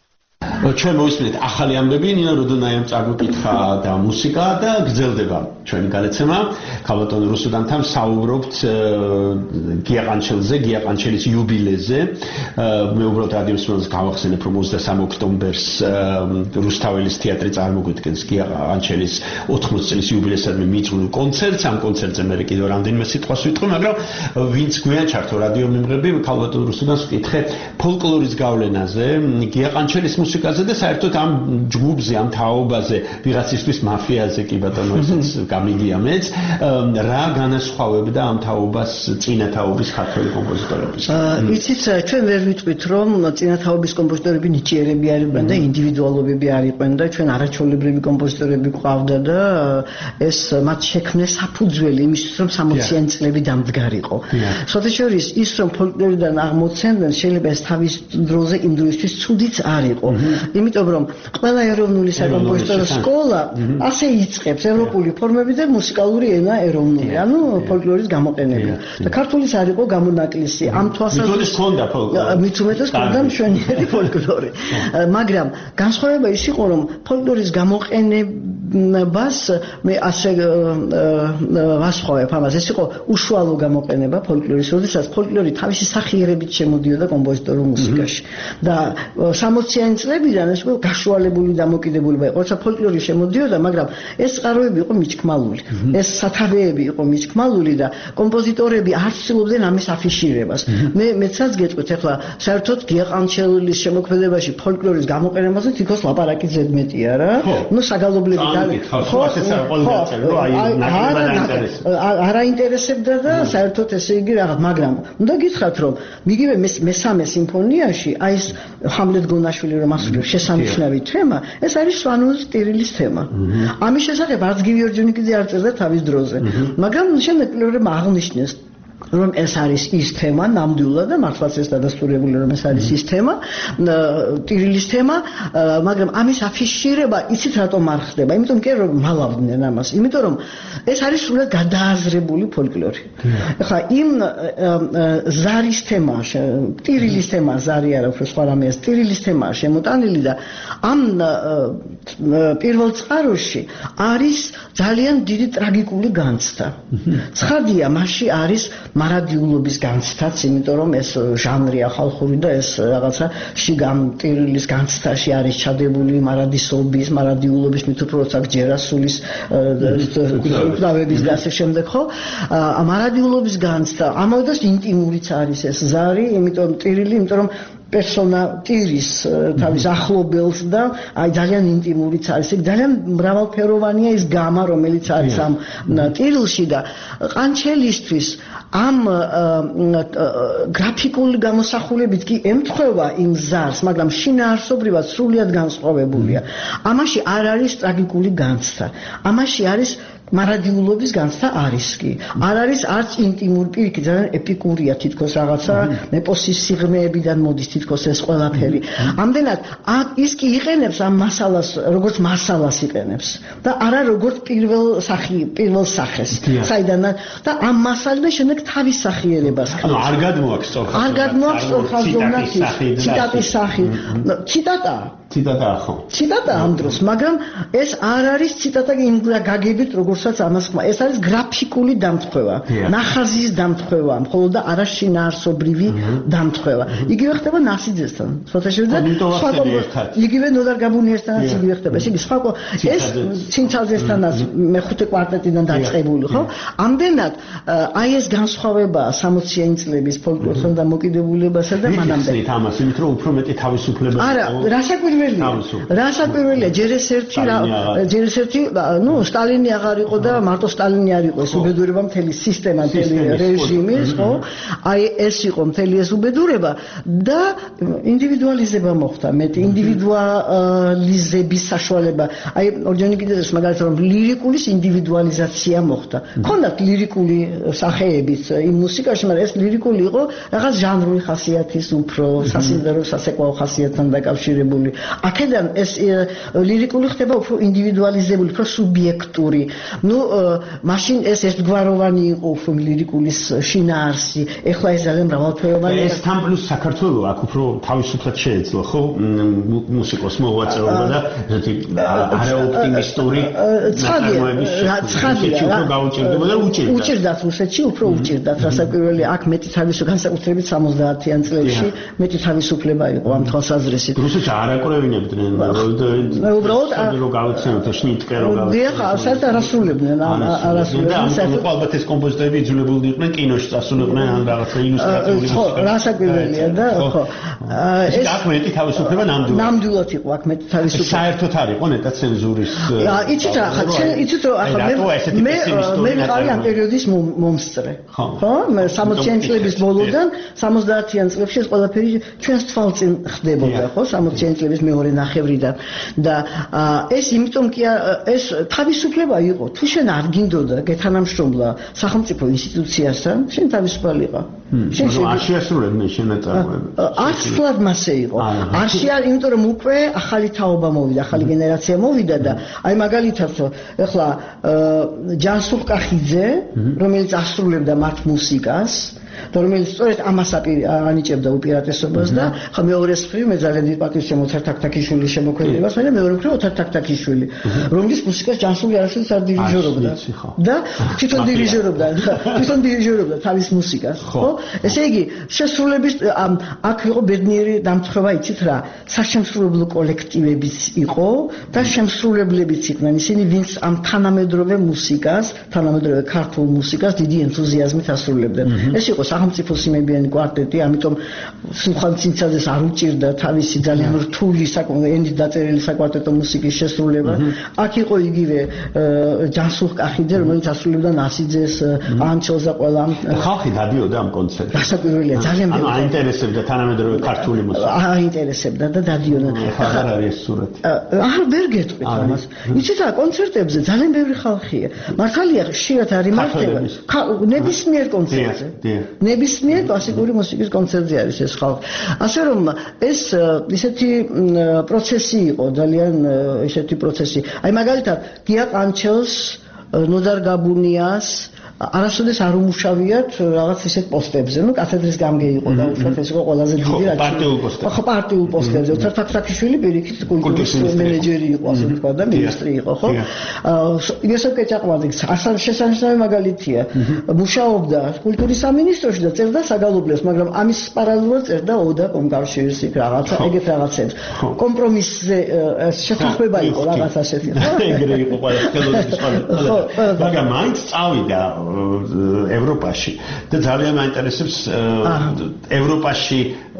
[SPEAKER 3] ჩვენ მოვისმენთ ახალი ამბები, ნინო როდონაიამ წაგვიკითხა და მუსიკა და გრძელდება ჩვენი გალეცემა. ქალბატონ რუსუდანთან საუბრობთ გია ყანჩელზე, გია ყანჩელის იუბილეზე. მე უბრალოდ რადიოს მსმენელს გავახსენებ, რომ ოცდასამ ოქტომბერს რუსთაველის თეატრი წარმოგვიდგენს გია ყანჩელის ოთხმოცი წლის იუბილეისადმი მიძღვნილ კონცერტს. ამ კონცერტზე მე კიდევ რამდენიმე სიტყვას ვიტყვი, მაგრამ ვინც გვიან ჩართო რადიო მიმღები, ქალბატონ რუსუდანს ვკითხე ფოლკლორის გავლენაზე, გია ყანჩელის მუსიკაზე და საერთოდ ამ ჯგუფზე, ამ თაობაზე, ვიღაცისთვის მაფიაზე კი ბატონო ესეც გამიგია მეც, რა განასხვავებდა ამ თაობას წინა თაობის ქართველი კომპოზიტორების?
[SPEAKER 4] იცით, ჩვენ ვერ ვიტყვით, რომ წინა თაობის კომპოზიტორები ნიჭიერები არიყვენ და ინდივიდუალობები არიყვენ და ჩვენ არაჩვეულებრივი კომპოზიტორები გვყავდა და ეს მათ შექმნეს საფუძველი იმისთვის, რომ სამოციანი წლები დამდგარიყო. საერთოდ ის რომ ფოლკლორიდან აღმოცენდნენ, შეიძლება ეს თავის დროზე იმ დროისთვის ცუდიც არ იყო. იმიტომ რომ ყველა ეროვნული საკომპოზიტორო სკოლა ასე იწყებს ევროპული ფორმები და მუსიკალური ენა ეროვნული, ანუ ფოლკლორის გამოყენება. და ქართულის არ იყო გამონაკლისი. ამ თვალსაზრისით
[SPEAKER 3] ჰქონდა ფოლკლორი.
[SPEAKER 4] მით უმეტეს ჰქონდა მშვენიერი ფოლკლორი. მაგრამ განსხვავება ის იყო, რომ ფოლკლორის გამოყენებას მე ასე ვასხვავებ ამას. ეს იყო უშუალო გამოყენება ფოლკლორის, როდესაც ფოლკლორი თავისი სახიერებით შემოდიოდა კომპოზიტორულ მუსიკაში. და სამოციანი წლებიდან ეს იყო გაშუალებული დამოკიდებულება იყო. როცა ფოლკლორი შემოდიოდა, მაგრამ ეს წყაროები იყო მიჩქმალული. ეს სათავეები იყო მიჩქმალული და კომპოზიტორები არ ცდილობდნენ ამის აფიშირებას. მე მეცაც გეტყვით, ახლა საერთოდ გია ყანჩელის შემოქმედებაში ფოლკლორის გამოყენებაზე თითქოს ლაპარაკი ზედმეტია რა. ნუ საგალობლებით
[SPEAKER 3] არის. ხო, ასეც არ ყოლგაცელო, აი არ აინტერესებდა და საერთოდ ესე იგი რაღაც, მაგრამ
[SPEAKER 4] უნდა გითხრათ, რომ მიგივე მესამე სიმფონიაში აი ეს ჰამლეტ გონაშვილი რომ ასრულებს შესანიშნავი თემა, ეს არის სვანულის ტირილის თემა. ამის შესახებ არც გივი ორჯონიკიძე არ წერდა თავის დროზე. მაგრამ შემდეგ პლევრებმა აღნიშნეს რომ ეს არის ის თემა ნამდვილად და მართლაც ეს დადასტურებული რომ ეს არის ის თემა, ტირილის თემა, მაგრამ ამის აფიშირება იცით რატომ არ ხდება? იმიტომ კი რომ მალავდნენ ამას, იმიტომ რომ ეს არის სულად გადააზრებული ფოლკლორი. ახლა იმ ზარის თემა, ტირილის თემა, ზარი არა უფრო სხვა რამე, ეს ტირილის თემა შემოტანილი და ამ პირველ წყაროში არის ძალიან დიდი ტრაგიკული განცდა. ცხადია, მასში არის მარადიულობის განცდაც, იმიტომ რომ ეს ჟანრია ხალხური და ეს რაღაცა შიგამ ტირილის განცდაში არის ჩადებული მარადისობის, მარადიულობის, მით უფრო როცა ჯერასულის უკრავების და ასე შემდეგ, ხო? მარადიულობის განცდა, ამავდროულად ინტიმურიც არის ეს ზარი, იმიტომ ტირილი, იმიტომ რომ პერსონა ტირის თავის ახლობელს და აი ძალიან ინტიმურიც არის. ეგ ძალიან მრავალფეროვანია ის გამა, რომელიც არის ამ ტირილში და ყანჩელისთვის ამ გრაფიკული გამოსახულებით კი ემთხვევა იმ ზარს, მაგრამ შინაარსობრივად სრულიად განსხვავებულია. ამაში არ არის ტრაგიკული განცდა. ამაში არის მარადიულობის განცდა არის კი. არ არის არც ინტიმური, პირიქით ძალიან ეპიკურია თითქოს რაღაცა, ეპოსის სიღრმეებიდან მოდის თითქოს ეს ყველაფერი. ამდენად ის კი იყენებს ამ მასალას, როგორც მასალას იყენებს და არა როგორც პირველ სახი, პირველ სახეს. საიდან და ამ მასალიდან შემდეგ თავის სახიერებას.
[SPEAKER 3] ანუ არ გადმოაქვს სწორხაზოვნად.
[SPEAKER 4] არ გადმოაქვს სწორხაზოვნად ციტატის სახით. ციტატა ციტატა ხო? ციტატა ამ დროს, მაგრამ ეს არ არის ციტატა იმ გაგებით, როგორცაც ამას ხმა. ეს არის გრაფიკული დამთხვევა, ნახაზის დამთხვევა, მხოლოდ და არა შინაარსობრივი დამთხვევა. იგივე ხდება ნასიძესთან. სოთაშევიძე იგივე ნოდარ გაბუნიერსთანაც იგივე ხდება. ესე იგი სხვა ეს ცინცაძესთანაც მეხუთე კვარტეტიდან დაწყებული, ხო? ამდენად აი ეს განსხვავება სამოციანი წლების ფოლკლორთან და მოკიდებულებასა და მანამდე.
[SPEAKER 3] იხსნით ამას, იმით რომ უფრო მეტი თავისუფლება.
[SPEAKER 4] არა, რასაკვირველია. რასაკვირველია, ჯერ ეს ერთი ჯერ ეს ერთი, ნუ სტალინი აღარ იყო და მარტო სტალინი არ იყო, ეს უბედურება მთელი სისტემა, მთელი რეჟიმის, ხო? აი ეს იყო მთელი ეს უბედურება და ინდივიდუალიზება მოხდა, მეტი ინდივიდუალიზების საშუალება. აი ორჯონიკიძეს მაგალითად რომ ლირიკულის ინდივიდუალიზაცია მოხდა. ქონდათ ლირიკული სახეებიც იმ მუსიკაში, მაგრამ ეს ლირიკული იყო რაღაც ჟანრული ხასიათის უფრო სასიმღერო სასეკვაო ხასიათთან დაკავშირებული. აქედან ეს ლირიკული ხდება უფრო ინდივიდუალიზებული, უფრო სუბიექტური. ნუ მაშინ ეს ერთგვაროვანი იყო უფრო ლირიკული შინაარსი, ეხლა ეს ძალიან მრავალფეროვანი.
[SPEAKER 3] ეს თან პლუს საქართველოს აქ უფრო თავისუფლად შეეძლო, ხო? მუსიკოს მოღვაწეობა და ესეთი არაოპტიმისტური ნაწარმოების
[SPEAKER 4] ცხადია
[SPEAKER 3] უფრო გაუჭირდება და უჭირდა.
[SPEAKER 4] უჭირდათ რუსეთში უფრო უჭირდათ, რასაკვირველია, აქ მეტი თავისუფლება განსაკუთრებით სამოცდაათიან წლებში მეტი თავისუფლება იყო ამ თვალსაზრისით.
[SPEAKER 3] რუსეთში არ აკვრევინებდნენ,
[SPEAKER 4] უბრალოდ
[SPEAKER 3] რო გავიცემთ შნიტკე რო გავიცემთ.
[SPEAKER 4] დიახ, საერთოდ არასრულებდნენ, არასრულებდნენ.
[SPEAKER 3] საერთოდ ალბათ ეს კომპოზიტორები იძულებულნი იყვნენ კინოში წასულიყვნენ ან რაღაცა ილუსტრაციული
[SPEAKER 4] ხო, რასაკვირველია და ხო.
[SPEAKER 3] ეს აქ მეტი თავისუფლება ნამდვილად.
[SPEAKER 4] ნამდვილად იყო აქ მეტი თავისუფლება.
[SPEAKER 3] საერთოდ არ იყო ნეტა ცენზურის.
[SPEAKER 4] იცით რა, ხა იცით რა, ახლა მე მე ვიყავი ამ პერიოდის მომსწრე. ხო? სამოციან წლების ბოლოდან სამოცდაათიან წლებში ეს ყველაფერი ჩვენს თვალწინ ხდებოდა, ხო? სამოციან წლების მეორე ნახევრიდან და ეს იმიტომ კი ეს თავისუფლება იყო. თუ შენ არ გინდოდა გეთანამშრომლა სახელმწიფო ინსტიტუციასთან, შენ თავისუფალი იყო.
[SPEAKER 3] შენ არ შეასრულებდნენ შენ ნაწარმოებებს.
[SPEAKER 4] არცლად მასე იყო. არ შეარ, იმიტომ რომ უკვე ახალი თაობა მოვიდა, ახალი გენერაცია მოვიდა და აი მაგალითად ეხლა ჯანსუღ კახიძე, რომელიც ასრულებდა მათ მუსიკას და რომელიც სწორედ ამას ანიჭებდა უპირატესობას და ხა მეორე მხრივ მე ძალიან დიდ პატივს შემოწერ თაქთაქიშვილის შემოქმედებას, მაგრამ მეორე მხრივ ოთარ თაქთაქიშვილი, რომლის მუსიკას ჯანსუღი არასოდეს არ დირიჟორობდა და თვითონ დირიჟორობდა, თვითონ დირიჟორობდა თავის მუსიკას, ხო? ესე იგი, შესრულების აქ იყო ბედნიერი დამთხევა, იცით რა, საშემსრულებლო კოლექტივებიც იყო და შემსრულებლებიც იყვნენ, ისინი ვინც ამ თანამედროვე მუსიკას, თანამედროვე ქართულ მუსიკას დიდი ენთუზიაზმით ასრულებდნენ. ეს იყო სახელმწიფო სიმებიანი კვარტეტი, ამიტომ სულხან ცინცაძეს არ უჭირდა თავისი ძალიან რთული ენით დაწერილი საკვარტეტო მუსიკის შესრულება. აქ იყო იგივე ჯანსუღ კახიძე, რომელიც ასრულებდა ნასიძეს, ანჩელს და ყველა.
[SPEAKER 3] ხალხი დადიოდა ამ კონცერტში.
[SPEAKER 4] რასაკვირველია, ძალიან
[SPEAKER 3] ბევრი. ანუ აინტერესებდა თანამედროვე ქართული მუსიკა.
[SPEAKER 4] აინტერესებდა და დადიოდა.
[SPEAKER 3] ახლა არ არის ეს სურათი.
[SPEAKER 4] არ ვერ გეტყვით ამას. იცით რა, კონცერტებზე ძალიან ბევრი ხალხია. მართალია, ხშირად არ იმართება. ნებისმიერ კონცერტზე. ნებისმიერ კლასიკური მუსიკის კონცერტზე არის ეს ხალხი. ასე რომ ეს ისეთი პროცესი იყო, ძალიან ისეთი პროცესი. აი მაგალითად, გია ყანჩელს, ნოდარ გაბუნიას არასოდეს არ უმუშავიათ რაღაც ისეთ პოსტებზე, ну კათედრის გამგე იყო და უშუალოდ ეს იყო ყველაზე დიდი რაც
[SPEAKER 3] პარტიულ პოსტებზე.
[SPEAKER 4] ხო, პარტიულ პოსტებზე. ოთარ თაქთაქიშვილი პირიქით კულტურის მენეჯერი იყო, ასე ვთქვა და მინისტრი იყო, ხო? იოსებ კეჭაყმაძე ასან შესანიშნავი მაგალითია. მუშაობდა კულტურის სამინისტროში და წერდა საგალობლებს, მაგრამ ამის პარალელურად წერდა ოდა კომკავშირის იქ რაღაცა, ეგეთ რაღაცებს. კომპრომისზე შეთანხმება იყო რაღაც ასეთი, ხო?
[SPEAKER 3] ეგრე იყო ყველა ხელოვნების ყველა. მაგრამ მაინც წავიდა ევროპაში და ძალიან მაინტერესებს ევროპაში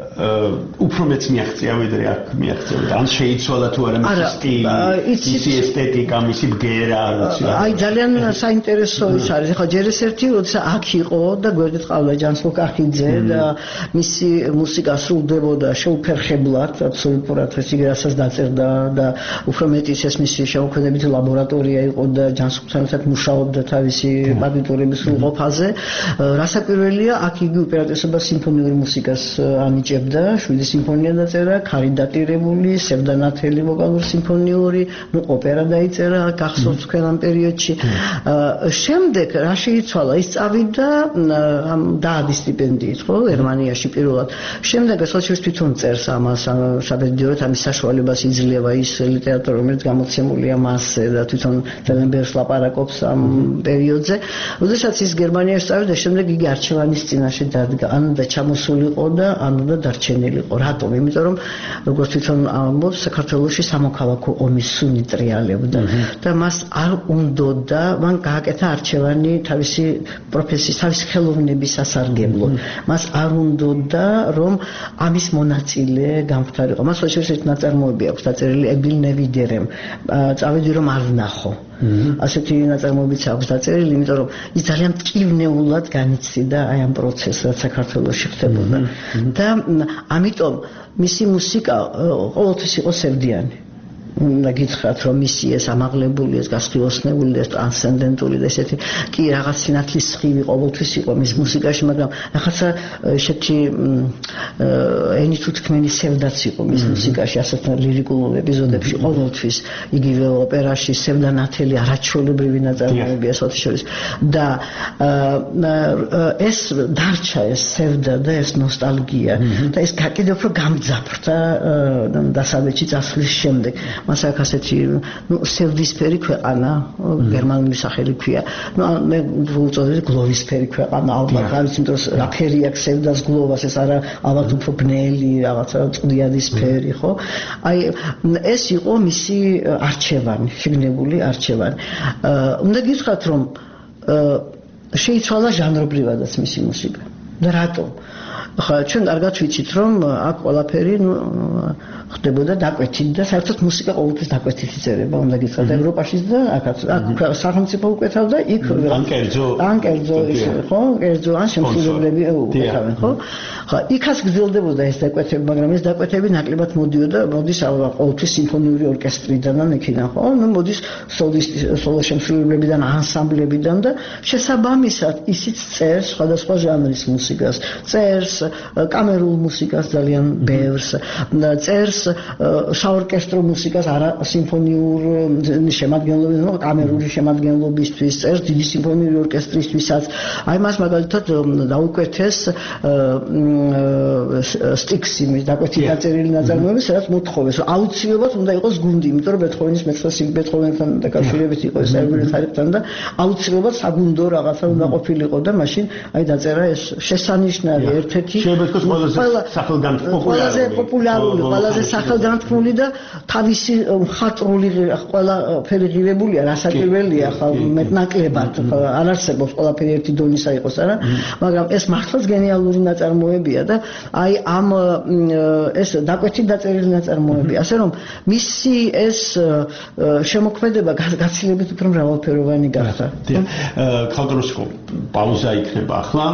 [SPEAKER 3] უფრო მეც მიაღწია ვიდრე აქ მიაღწია. ან შეიცვალა თუ არა მისი სტილი, მისი ესთეტიკა, მისი ბგერა, არაცი.
[SPEAKER 4] აი ძალიან საინტერესო ის არის. ეხლა ჯერ ეს ერთი როცა აქ იყო და გვერდით ყავდა ჯანსუღ კახიძე და მისი მუსიკა სრულდებოდა შეუფერხებლად, აბსოლუტურად ეს იგი რასაც დაწერდა და უფრო მეტიც ეს მისი შემოქმედებითი ლაბორატორია იყო და ჯანსუღთან ერთად მუშაობდა თავისი პარტიტურების სრულყოფაზე. რასაკვირველია, აქ იგი უპირატესობა სიმფონიური მუსიკას ანიჭებდა. შვიდი სიმფონია დაწერა, ქარი დატირებული, სევდანათელი ვოკალური სიმფონიური, ну ოპერა დაიწერა, გახსოვთ თქვენ ამ პერიოდში. შემდეგ რა შეიცვალა, ის წავიდა ამ დაადის სტიპენდიით, ხო, გერმანიაში პირველად. შემდეგ სოციალ თვითონ წერს ამას, საბედნიეროდ ამის საშუალებას იძლევა ის ლიტერატურა, რომელიც გამოცემულია მასზე და თვითონ ძალიან ბევრს ლაპარაკობს ამ პერიოდზე. როდესაც ის გერმანიაში წავიდა, შემდეგ იგი არჩევანის წინაშე დადგა, ანუ და ჩამოსულიყო და ანუ და დარჩენილიყო. რატომ? იმიტომ რომ როგორც თვითონ ამბობს, საქართველოში სამოქალაქო ომის სუნი ტრიალებდა და მას არ უნდოდა, მან გააკეთა არჩევანი თავისი პროფესიის, თავისი ხელოვნების სასარგებლოდ. მას არ უნდოდა, რომ ამის მონაწილე გამხდარიყო. მას შეიძლება ნაწარმოები აქვს დაწერილი ებილნევიდერემ. წავედი რომ არ ვნახო. ასეთი ნაწარმოებიც აქვს დაწერილი, იმიტომ რომ ის ძალიან მტკივნეულად განიცდიდა აი ამ პროცესს, რაც საქართველოში ხდებოდა. და ამიტომ მისი მუსიკა ყოველთვის იყო სევდიანი. უნდა გითხრათ რომ მისი ეს ამაღლებული ეს გასხივოსნეული ეს ტრანსცენდენტული და ესეთი კი რაღაც სინათლის სხივი ყოველთვის იყო მის მუსიკაში, მაგრამ ახაცა ესეთი ენით უთქმენი სევდაც იყო მის მუსიკაში, ასეთ ლირიკულ ეპიზოდებში ყოველთვის, იგივე ოპერაში სევდანათელი არაჩვეულებრივი ნაწარმოებია სხვათა შორის და ეს დარჩა ეს სევდა და ეს ნოსტალგია და ეს კიდევ უფრო გამძაფრდა დასავლეთში წასვლის შემდეგ. მას აქ ასეთი სევდისფერი ქვეყანა, გერმანული სახელი ქვია. ნუ მე ვუწოდებ გლოვისფერი ქვეყანა, ალბათ არის, იმიტომ რომ რა ფერი აქვს სევდას გლოვას, ეს არა ალბათ უფრო ბნელი, რაღაცა წვდიადისფერი, ხო? აი ეს იყო მისი არჩევანი, შეგნებული არჩევანი. უნდა გითხრათ რომ შეიცვალა ჟანრობრივადაც მისი მუსიკა. და რატომ? ხა ჩვენ კარგად ვიცით რომ აქ ყველაფერი ნუ ხდებოდა დაკვეთით და საერთოდ მუსიკა ყოველთვის დაკვეთით იწერება, უნდა გითხრათ ევროპაშიც და აქაც აქ სახელმწიფო უკეთავდა იქ
[SPEAKER 3] ან კერძო
[SPEAKER 4] ან კერძო ხო, კერძო ან შემსრულებლები უკეთავენ, ხო? ხა იქაც გრძელდებოდა ეს დაკვეთები, მაგრამ ეს დაკვეთები ნაკლებად მოდიოდა, მოდის ყოველთვის სიმფონიური ორკესტრიდან ან იქიდან, ხო? ნუ მოდის სოლისტი სოლო შემსრულებლებიდან, ანსამბლებიდან და შესაბამისად ისიც წერს სხვადასხვა ჟანრის მუსიკას, წერს კამერულ მუსიკას ძალიან ბევრს, წერს საორკესტრო მუსიკას არა სიმფონიურ შემადგენლობისათვის, ნუ კამერული შემადგენლობისთვის, წერს დიდი სიმფონიური ორკესტრისთვისაც. აი მას მაგალითად დაუკვეთეს სტიქსი, მის დაკვეთით დაწერილი ნაწარმოები, სადაც მოთხოვეს, რომ აუცილებლად უნდა იყოს გუნდი, იმიტომ რომ ბეთჰოვენის მეცხრე ბეთჰოვენთან დაკავშირებით იყო ეს ეროვნული თარიღთან და აუცილებლად საგუნდო რაღაცა უნდა ყოფილიყო და მაშინ აი დაწერა ეს შესანიშნავი ერთ-ერთი
[SPEAKER 3] შეიძლება ითქვას ყველაზე
[SPEAKER 4] პოპულარული, ყველაზე სახელგანთქმული და თავისი მხატვრული ყველაფერი ღირებულია, რასაკვირველია, ხა მეტნაკლებად არ არსებობს ყველაფერი ერთი დონისა იყოს არა, მაგრამ ეს მართლაც გენიალური ნაწარმოებია და აი ამ ეს დაკვეთით დაწერილი ნაწარმოები, ასე რომ მისი ეს შემოქმედება გაცილებით უფრო მრავალფეროვანი გახდა.
[SPEAKER 3] ქალდროსკო პაუზა იქნება ახლა.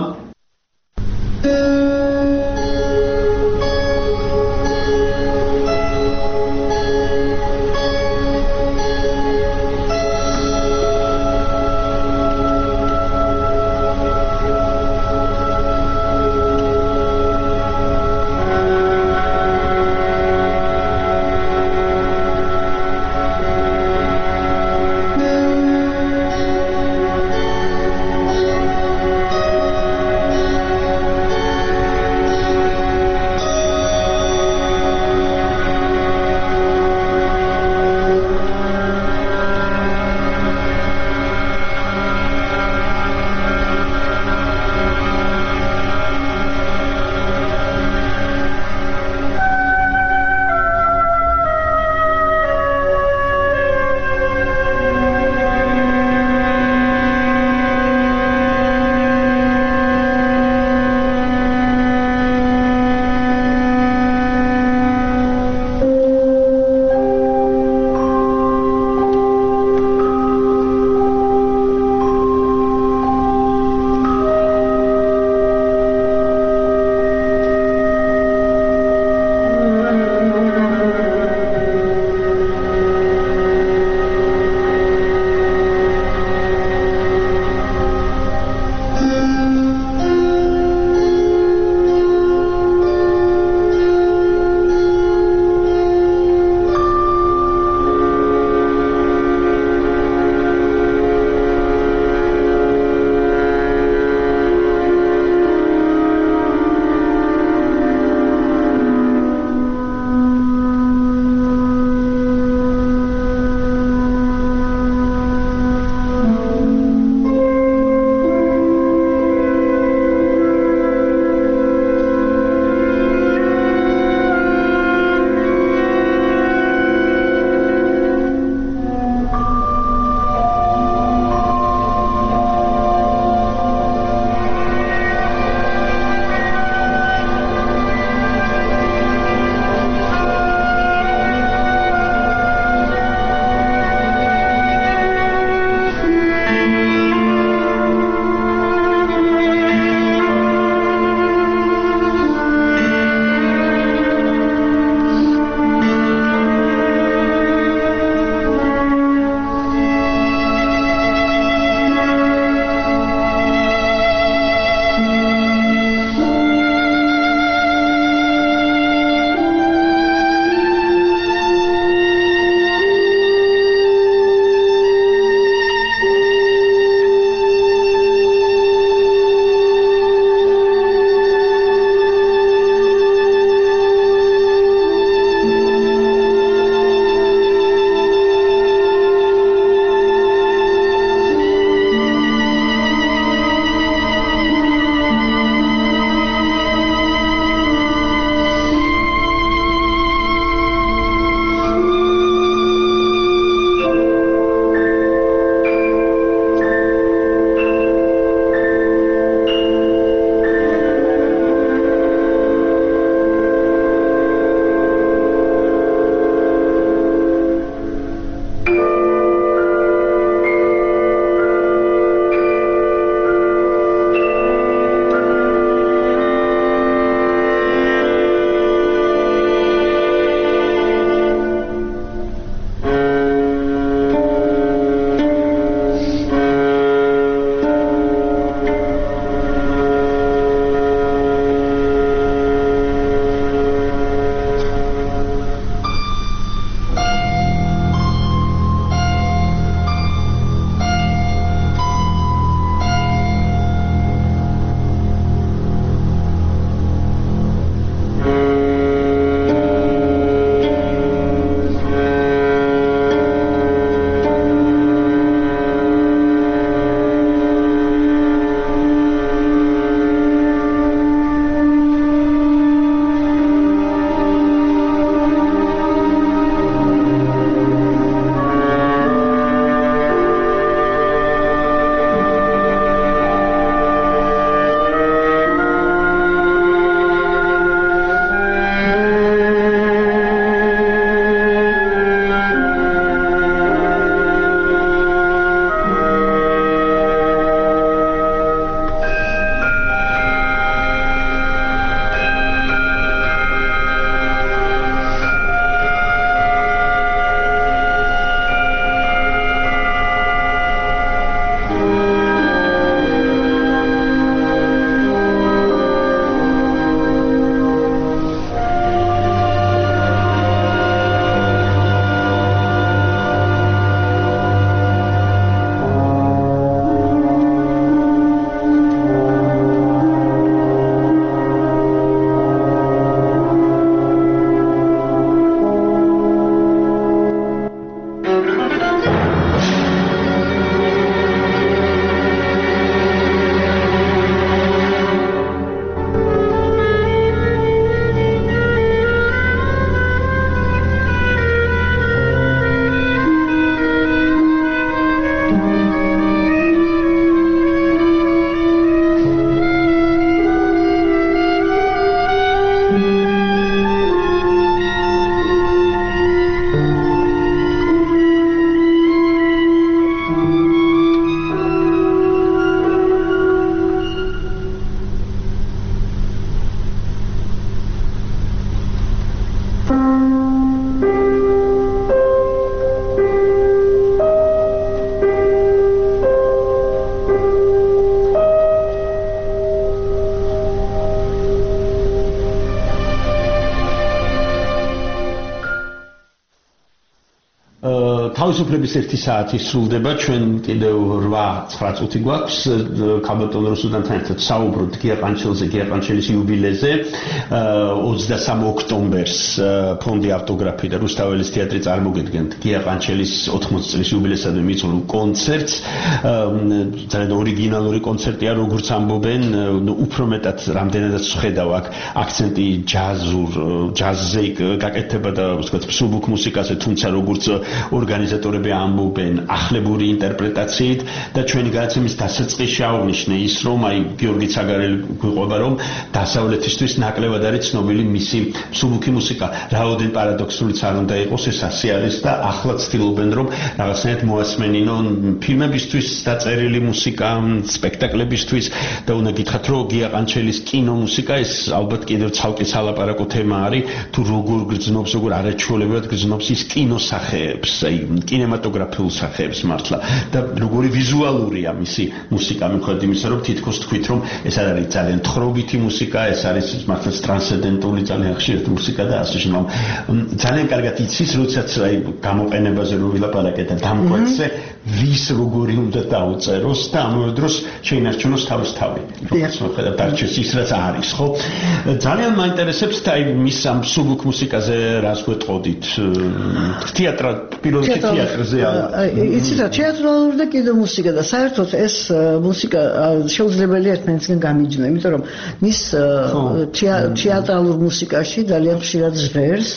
[SPEAKER 3] თავისუფლების ერთი საათი სრულდება, ჩვენ კიდევ რვა ცხრა წუთი გვაქვს ქალბატონ რუსუდანთან ერთად საუბრობთ გია ყანჩელზე, გია ყანჩელის იუბილეზე. ოცდასამ ოქტომბერს ფონდი ავტოგრაფი და რუსთაველის თეატრი წარმოგიდგენთ გია ყანჩელის ოთხმოცი წლის იუბილეისადმი მიწვეულ კონცერტს. ძალიან ორიგინალური კონცერტია, როგორც ამბობენ, უფრო მეტად რამდენადაც ვხედავ აქ აქცენტი ჯაზურ, ჯაზზე გაკეთება და ვთქვათ, მსუბუქ მუსიკაზე, თუმცა როგორც ორგანიზატორები ამბობენ, ახლებური ინტერპრეტაციით და ჩვენი გადაცემის დასაწყისში აღნიშნე ის, რომ აი გიორგი ცაგარელი გვიყვება, რომ დასავლეთისთვის ნაკლებად არის ცნობილი მისი მსუბუქი მუსიკა. რაოდენ პარადოქსულიც არ უნდა იყოს, ეს ასე არის და ახლა ცდილობენ, რომ რაღაცნაირად მოასმენინონ ფილმებისთვის დაწერილი მუსიკა, სპექტაკლებისთვის და უნდა გითხრათ, რომ გია ყანჩელის კინომუსიკა ეს ალბათ კიდევ ცალკე სალაპარაკო თემა არის, თუ როგორ გრძნობს, როგორ არაჩვეულებრივად გრძნობს ის კინოსახეებს, აი კინემატოგრაფიულ სახეებს მართლა და როგორი ვიზუალურია მისი მუსიკა, მიუხედავად იმისა, რომ თითქოს თქვით, რომ ეს არ არის ძალიან თხრობითი მუსიკა, ეს არის მართლა ტრანსცენდენტული ძალიან ხშირად მუსიკა და ასე შემო. ძალიან კარგად იცის, როდესაც აი გამოყენებაზე რო ვილაპარაკეთ და დამკვეთზე ვის როგორი უნდა დაუწეროს და ამავე დროს შეინარჩუნოს თავის თავი. როგორც მოხდა დარჩეს ის რაც არის, ხო? ძალიან მაინტერესებს და აი მის ამ მსუბუქ მუსიკაზე რას გვეტყოდით? თეატრ პირველი თეატრზე
[SPEAKER 4] აი იცით რა, თეატრალური და კინომუსიკა და საერთოდ ეს მუსიკა შეუძლებელია ერთმანეთისგან გამიჯნა, იმიტომ რომ მის თეატრალურ მუსიკაში ძალიან ხშირად ჟღერს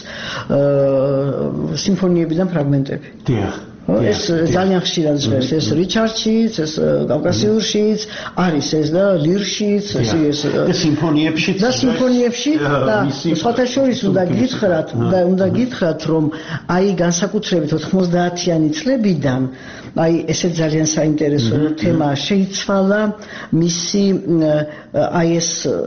[SPEAKER 4] სიმფონიებიდან ფრაგმენტები.
[SPEAKER 3] დიახ.
[SPEAKER 4] ეს ძალიან ხშირად ჟღერს, ეს რიჩარდშიც, ეს კავკასიურშიც, არის ეს და ლირშიც, ეს
[SPEAKER 3] და სიმფონიებშიც
[SPEAKER 4] და სიმფონიებში და სხვათა შორის უნდა გითხრათ, უნდა გითხრათ, რომ აი განსაკუთრებით ოთხმოცდაათიანი წლებიდან აი ესე ძალიან საინტერესო თემა შეიცვალა მისი აი ეს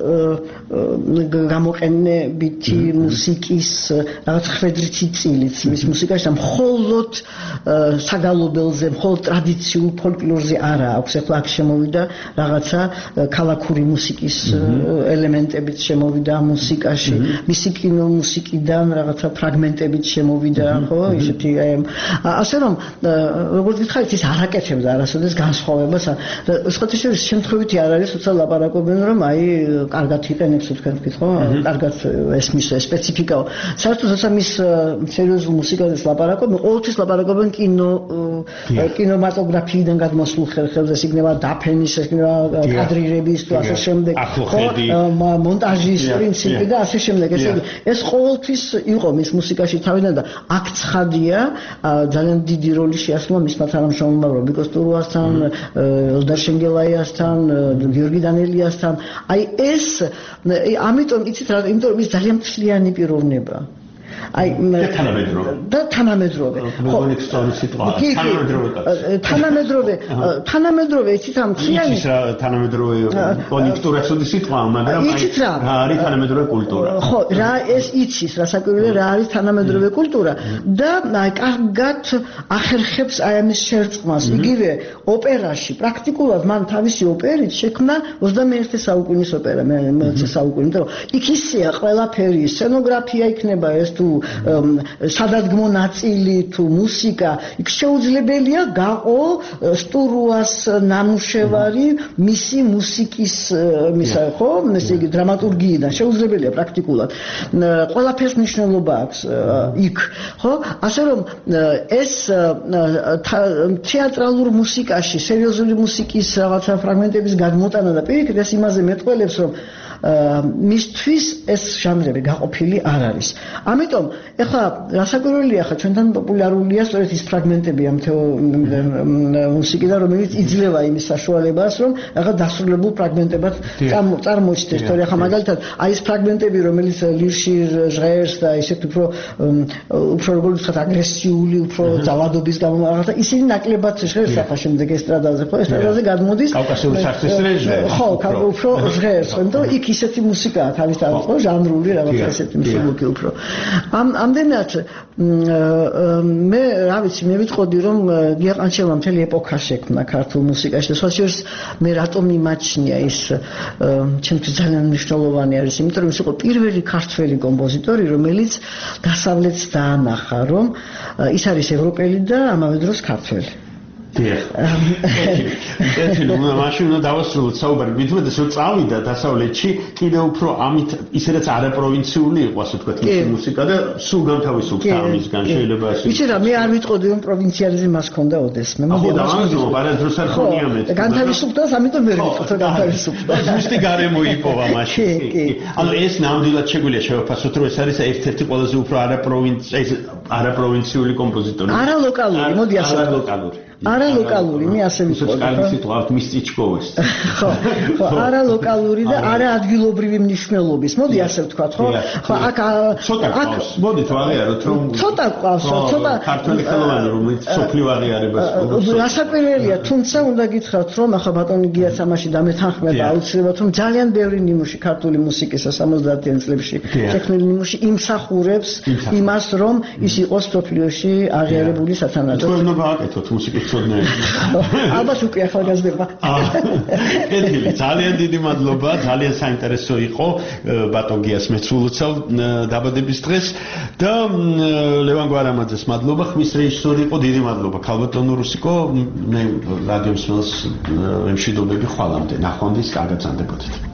[SPEAKER 4] გამოყენებითი მუსიკის რაღაც ხვედრიცი წილიც მის მუსიკაში მხოლოდ საგალობელზე, მხოლოდ ტრადიციულ ფოლკლორზე არა აქვს, ახლა აქ შემოვიდა რაღაცა ქალაქური მუსიკის ელემენტებიც შემოვიდა მუსიკაში, მისი კინომუსიკიდან რაღაცა ფრაგმენტებიც შემოვიდა, ხო, ისეთი ასე რომ როგორც გითხარით, ის არ აკეთებდა არასოდეს განსხვავებას და სხვათა შორის შემთხვევითი არ არის, თუმცა ლაპარაკობენ, რომ აი კარგად იყენებს თქვენ თქვით, ხო, კარგად ესმის სპეციფიკა. საერთოდ თორსა მის სერიოზულ მუსიკაზე ლაპარაკობენ, ყოველთვის ლაპარაკობენ კინო კინემატოგრაფიიდან გადმოსულ ხერხებზე, იქნება დაფენის, იქნება კადრირების თუ ასე შემდეგ, ხო, მონტაჟის პრინციპი და ასე შემდეგ. ესე იგი, ეს ყოველთვის იყო მის მუსიკაში თავიდან და აქ ცხადია, ძალიან დიდი როლი შეასრულა მისმა თანამშრომლებმა რობიკო სტურუასთან, ელდარ შენგელაიასთან, გიორგი დანელიასთან. აი ეს, ამიტომ იცით რა, იმიტომ რომ ის ძალიან მთლიანი პიროვნება. აი
[SPEAKER 3] თანამედროვე
[SPEAKER 4] და თანამედროვე
[SPEAKER 3] ხო სიტყვა
[SPEAKER 4] თანამედროვე თანამედროვე იცით ამ მთლიანი
[SPEAKER 3] ის რა თანამედროვე კონიუნქტურას უდი სიტყვა, მაგრამ აი რა არის თანამედროვე კულტურა,
[SPEAKER 4] ხო რა ეს იცის რა საკვირველია რა არის თანამედროვე კულტურა და აი კარგად ახერხებს აი ამის შერწყმას. იგივე ოპერაში პრაქტიკულად მან თავისი ოპერით შექმნა ოცდამეერთე საუკუნის ოპერა, მეოცე საუკუნე, იმიტომ რომ იქ ისეა ყველაფერი, სცენოგრაფია იქნება ეს თუ სადადგმო ნაწილი თუ მუსიკა, იქ შეუძლებელია გაყო სტურუას ნამუშევარი მისი მუსიკის მისა ხო, ესე იგი დრამატურგიიდან შეუძლებელია პრაქტიკულად. ყველაფერს მნიშვნელობა აქვს იქ, ხო? ასე რომ ეს თეატრალურ მუსიკაში სერიოზული მუსიკის რაღაცა ფრაგმენტების გადმოტანა და პირიქით ეს იმაზე მეტყველებს, რომ მისთვის ეს ჟანრები გაყოფილი არ არის. ამიტომ ეხლა რასაკვირველია, ხა ჩვენთან პოპულარულია სწორედ ის ფრაგმენტები ამ მუსიკიდან, რომელიც იძლევა იმის საშუალებას, რომ რაღაც დასრულებულ ფრაგმენტებად წარმოჩნდეს. თორე ხა მაგალითად აი ეს ფრაგმენტები, რომელიც ლირში ჟღერს და ისეთ უფრო უფრო როგორ ვთქვათ აგრესიული, უფრო ძალადობის გამო რაღაცა ისინი ნაკლებად ჟღერს ახლა შემდეგ ესტრადაზე, ხო, ესტრადაზე გადმოდის.
[SPEAKER 3] კავკასიური სახის რეჟიმი.
[SPEAKER 4] ხო, უფრო ჟღერს, ხო, იმიტომ იქ ისეთი მუსიკაა თავის თავი, ჟანრული რაღაცა ესეთი მსუბუქი უფრო. ამ ამდენად მე რა ვიცი, მე ვიტყოდი რომ გიაყანჩელმა მთელი ეპოქა შექმნა ქართულ მუსიკაში და სხვაშორის მე რატომ მიმაჩნია ის ჩემთვის ძალიან მნიშვნელოვანი არის, იმიტომ რომ ის იყო პირველი ქართველი კომპოზიტორი, რომელიც დასავლეთს დაანახა, რომ ის არის ევროპელი და ამავე დროს ქართველი.
[SPEAKER 3] დიახ. ერთი ნუ მაშინ უნდა დავასრულოთ საუბარი. მithumetes რომ წავიდა დასავლეთში, კიდევ უფრო ამით ისედაც არაპროვინციული იყო, ასე ვთქვათ, მუსიკა და სულ განთავისუფლდა ამისგან შეიძლება ასე.
[SPEAKER 4] ვიცი რა, მე არ ვიტყოდი რომ პროვინციალიზმი მას ჰქონდა ოდესმე.
[SPEAKER 3] მოდი დავასრულო, არადროს არ ხონია მე.
[SPEAKER 4] განთავისუფლდა, ამიტომ ვერ ვიტყოდ რომ განთავისუფლდა.
[SPEAKER 3] ზუსტი გარემო იპოვა მაშინ. ანუ ეს ნამდვილად შეგვიძლია შევაფასოთ, რომ ეს არის ერთ-ერთი ყველაზე უფრო არაპროვინციული კომპოზიტორი.
[SPEAKER 4] არალოკალური, მოდი ასე
[SPEAKER 3] არალოკალური.
[SPEAKER 4] არალოკალური, მე ასე ვიტყოდი.
[SPEAKER 3] კაი სიტყვა აქვს მის წიჩკოვეს.
[SPEAKER 4] ხო, ხო, არალოკალური და არაადგილობრივი მნიშვნელობის. მოდი ასე ვთქვათ, ხო? ხო, აქ
[SPEAKER 3] ცოტა ყავს. მოდით ვაღიაროთ რომ
[SPEAKER 4] ცოტა ყავს, ცოტა
[SPEAKER 3] ქართველი ხელოვანი რომელიც სოფლიო აღიარებას
[SPEAKER 4] ყავს. რასაკვირველია, თუმცა უნდა გითხრათ, რომ ახლა ბატონი გიაც ამაში დამეთანხმება აუცილებლად, რომ ძალიან ბევრი ნიმუში ქართული მუსიკისა სამოცდაათიან წლებში შექმნილი ნიმუში იმსახურებს იმას, რომ ის იყოს სოფლიოში აღიარებული სათანადო.
[SPEAKER 3] თქვენ უნდა გააკეთოთ მუსიკის
[SPEAKER 4] ალბათ უკვე ახალგაზრდება.
[SPEAKER 3] კეთილი, ძალიან დიდი მადლობა, ძალიან საინტერესო იყო ბატონ გიას მეცულოცავ დაბადების დღეს და ლევან გვარამაძეს მადლობა, ხმის რეჟისორი იყო, დიდი მადლობა ქალბატონო რუსიკო, მე რადიო მსმენელს ემშვიდობები ხვალამდე, ნახვამდის კარგად ზანდებოდეთ.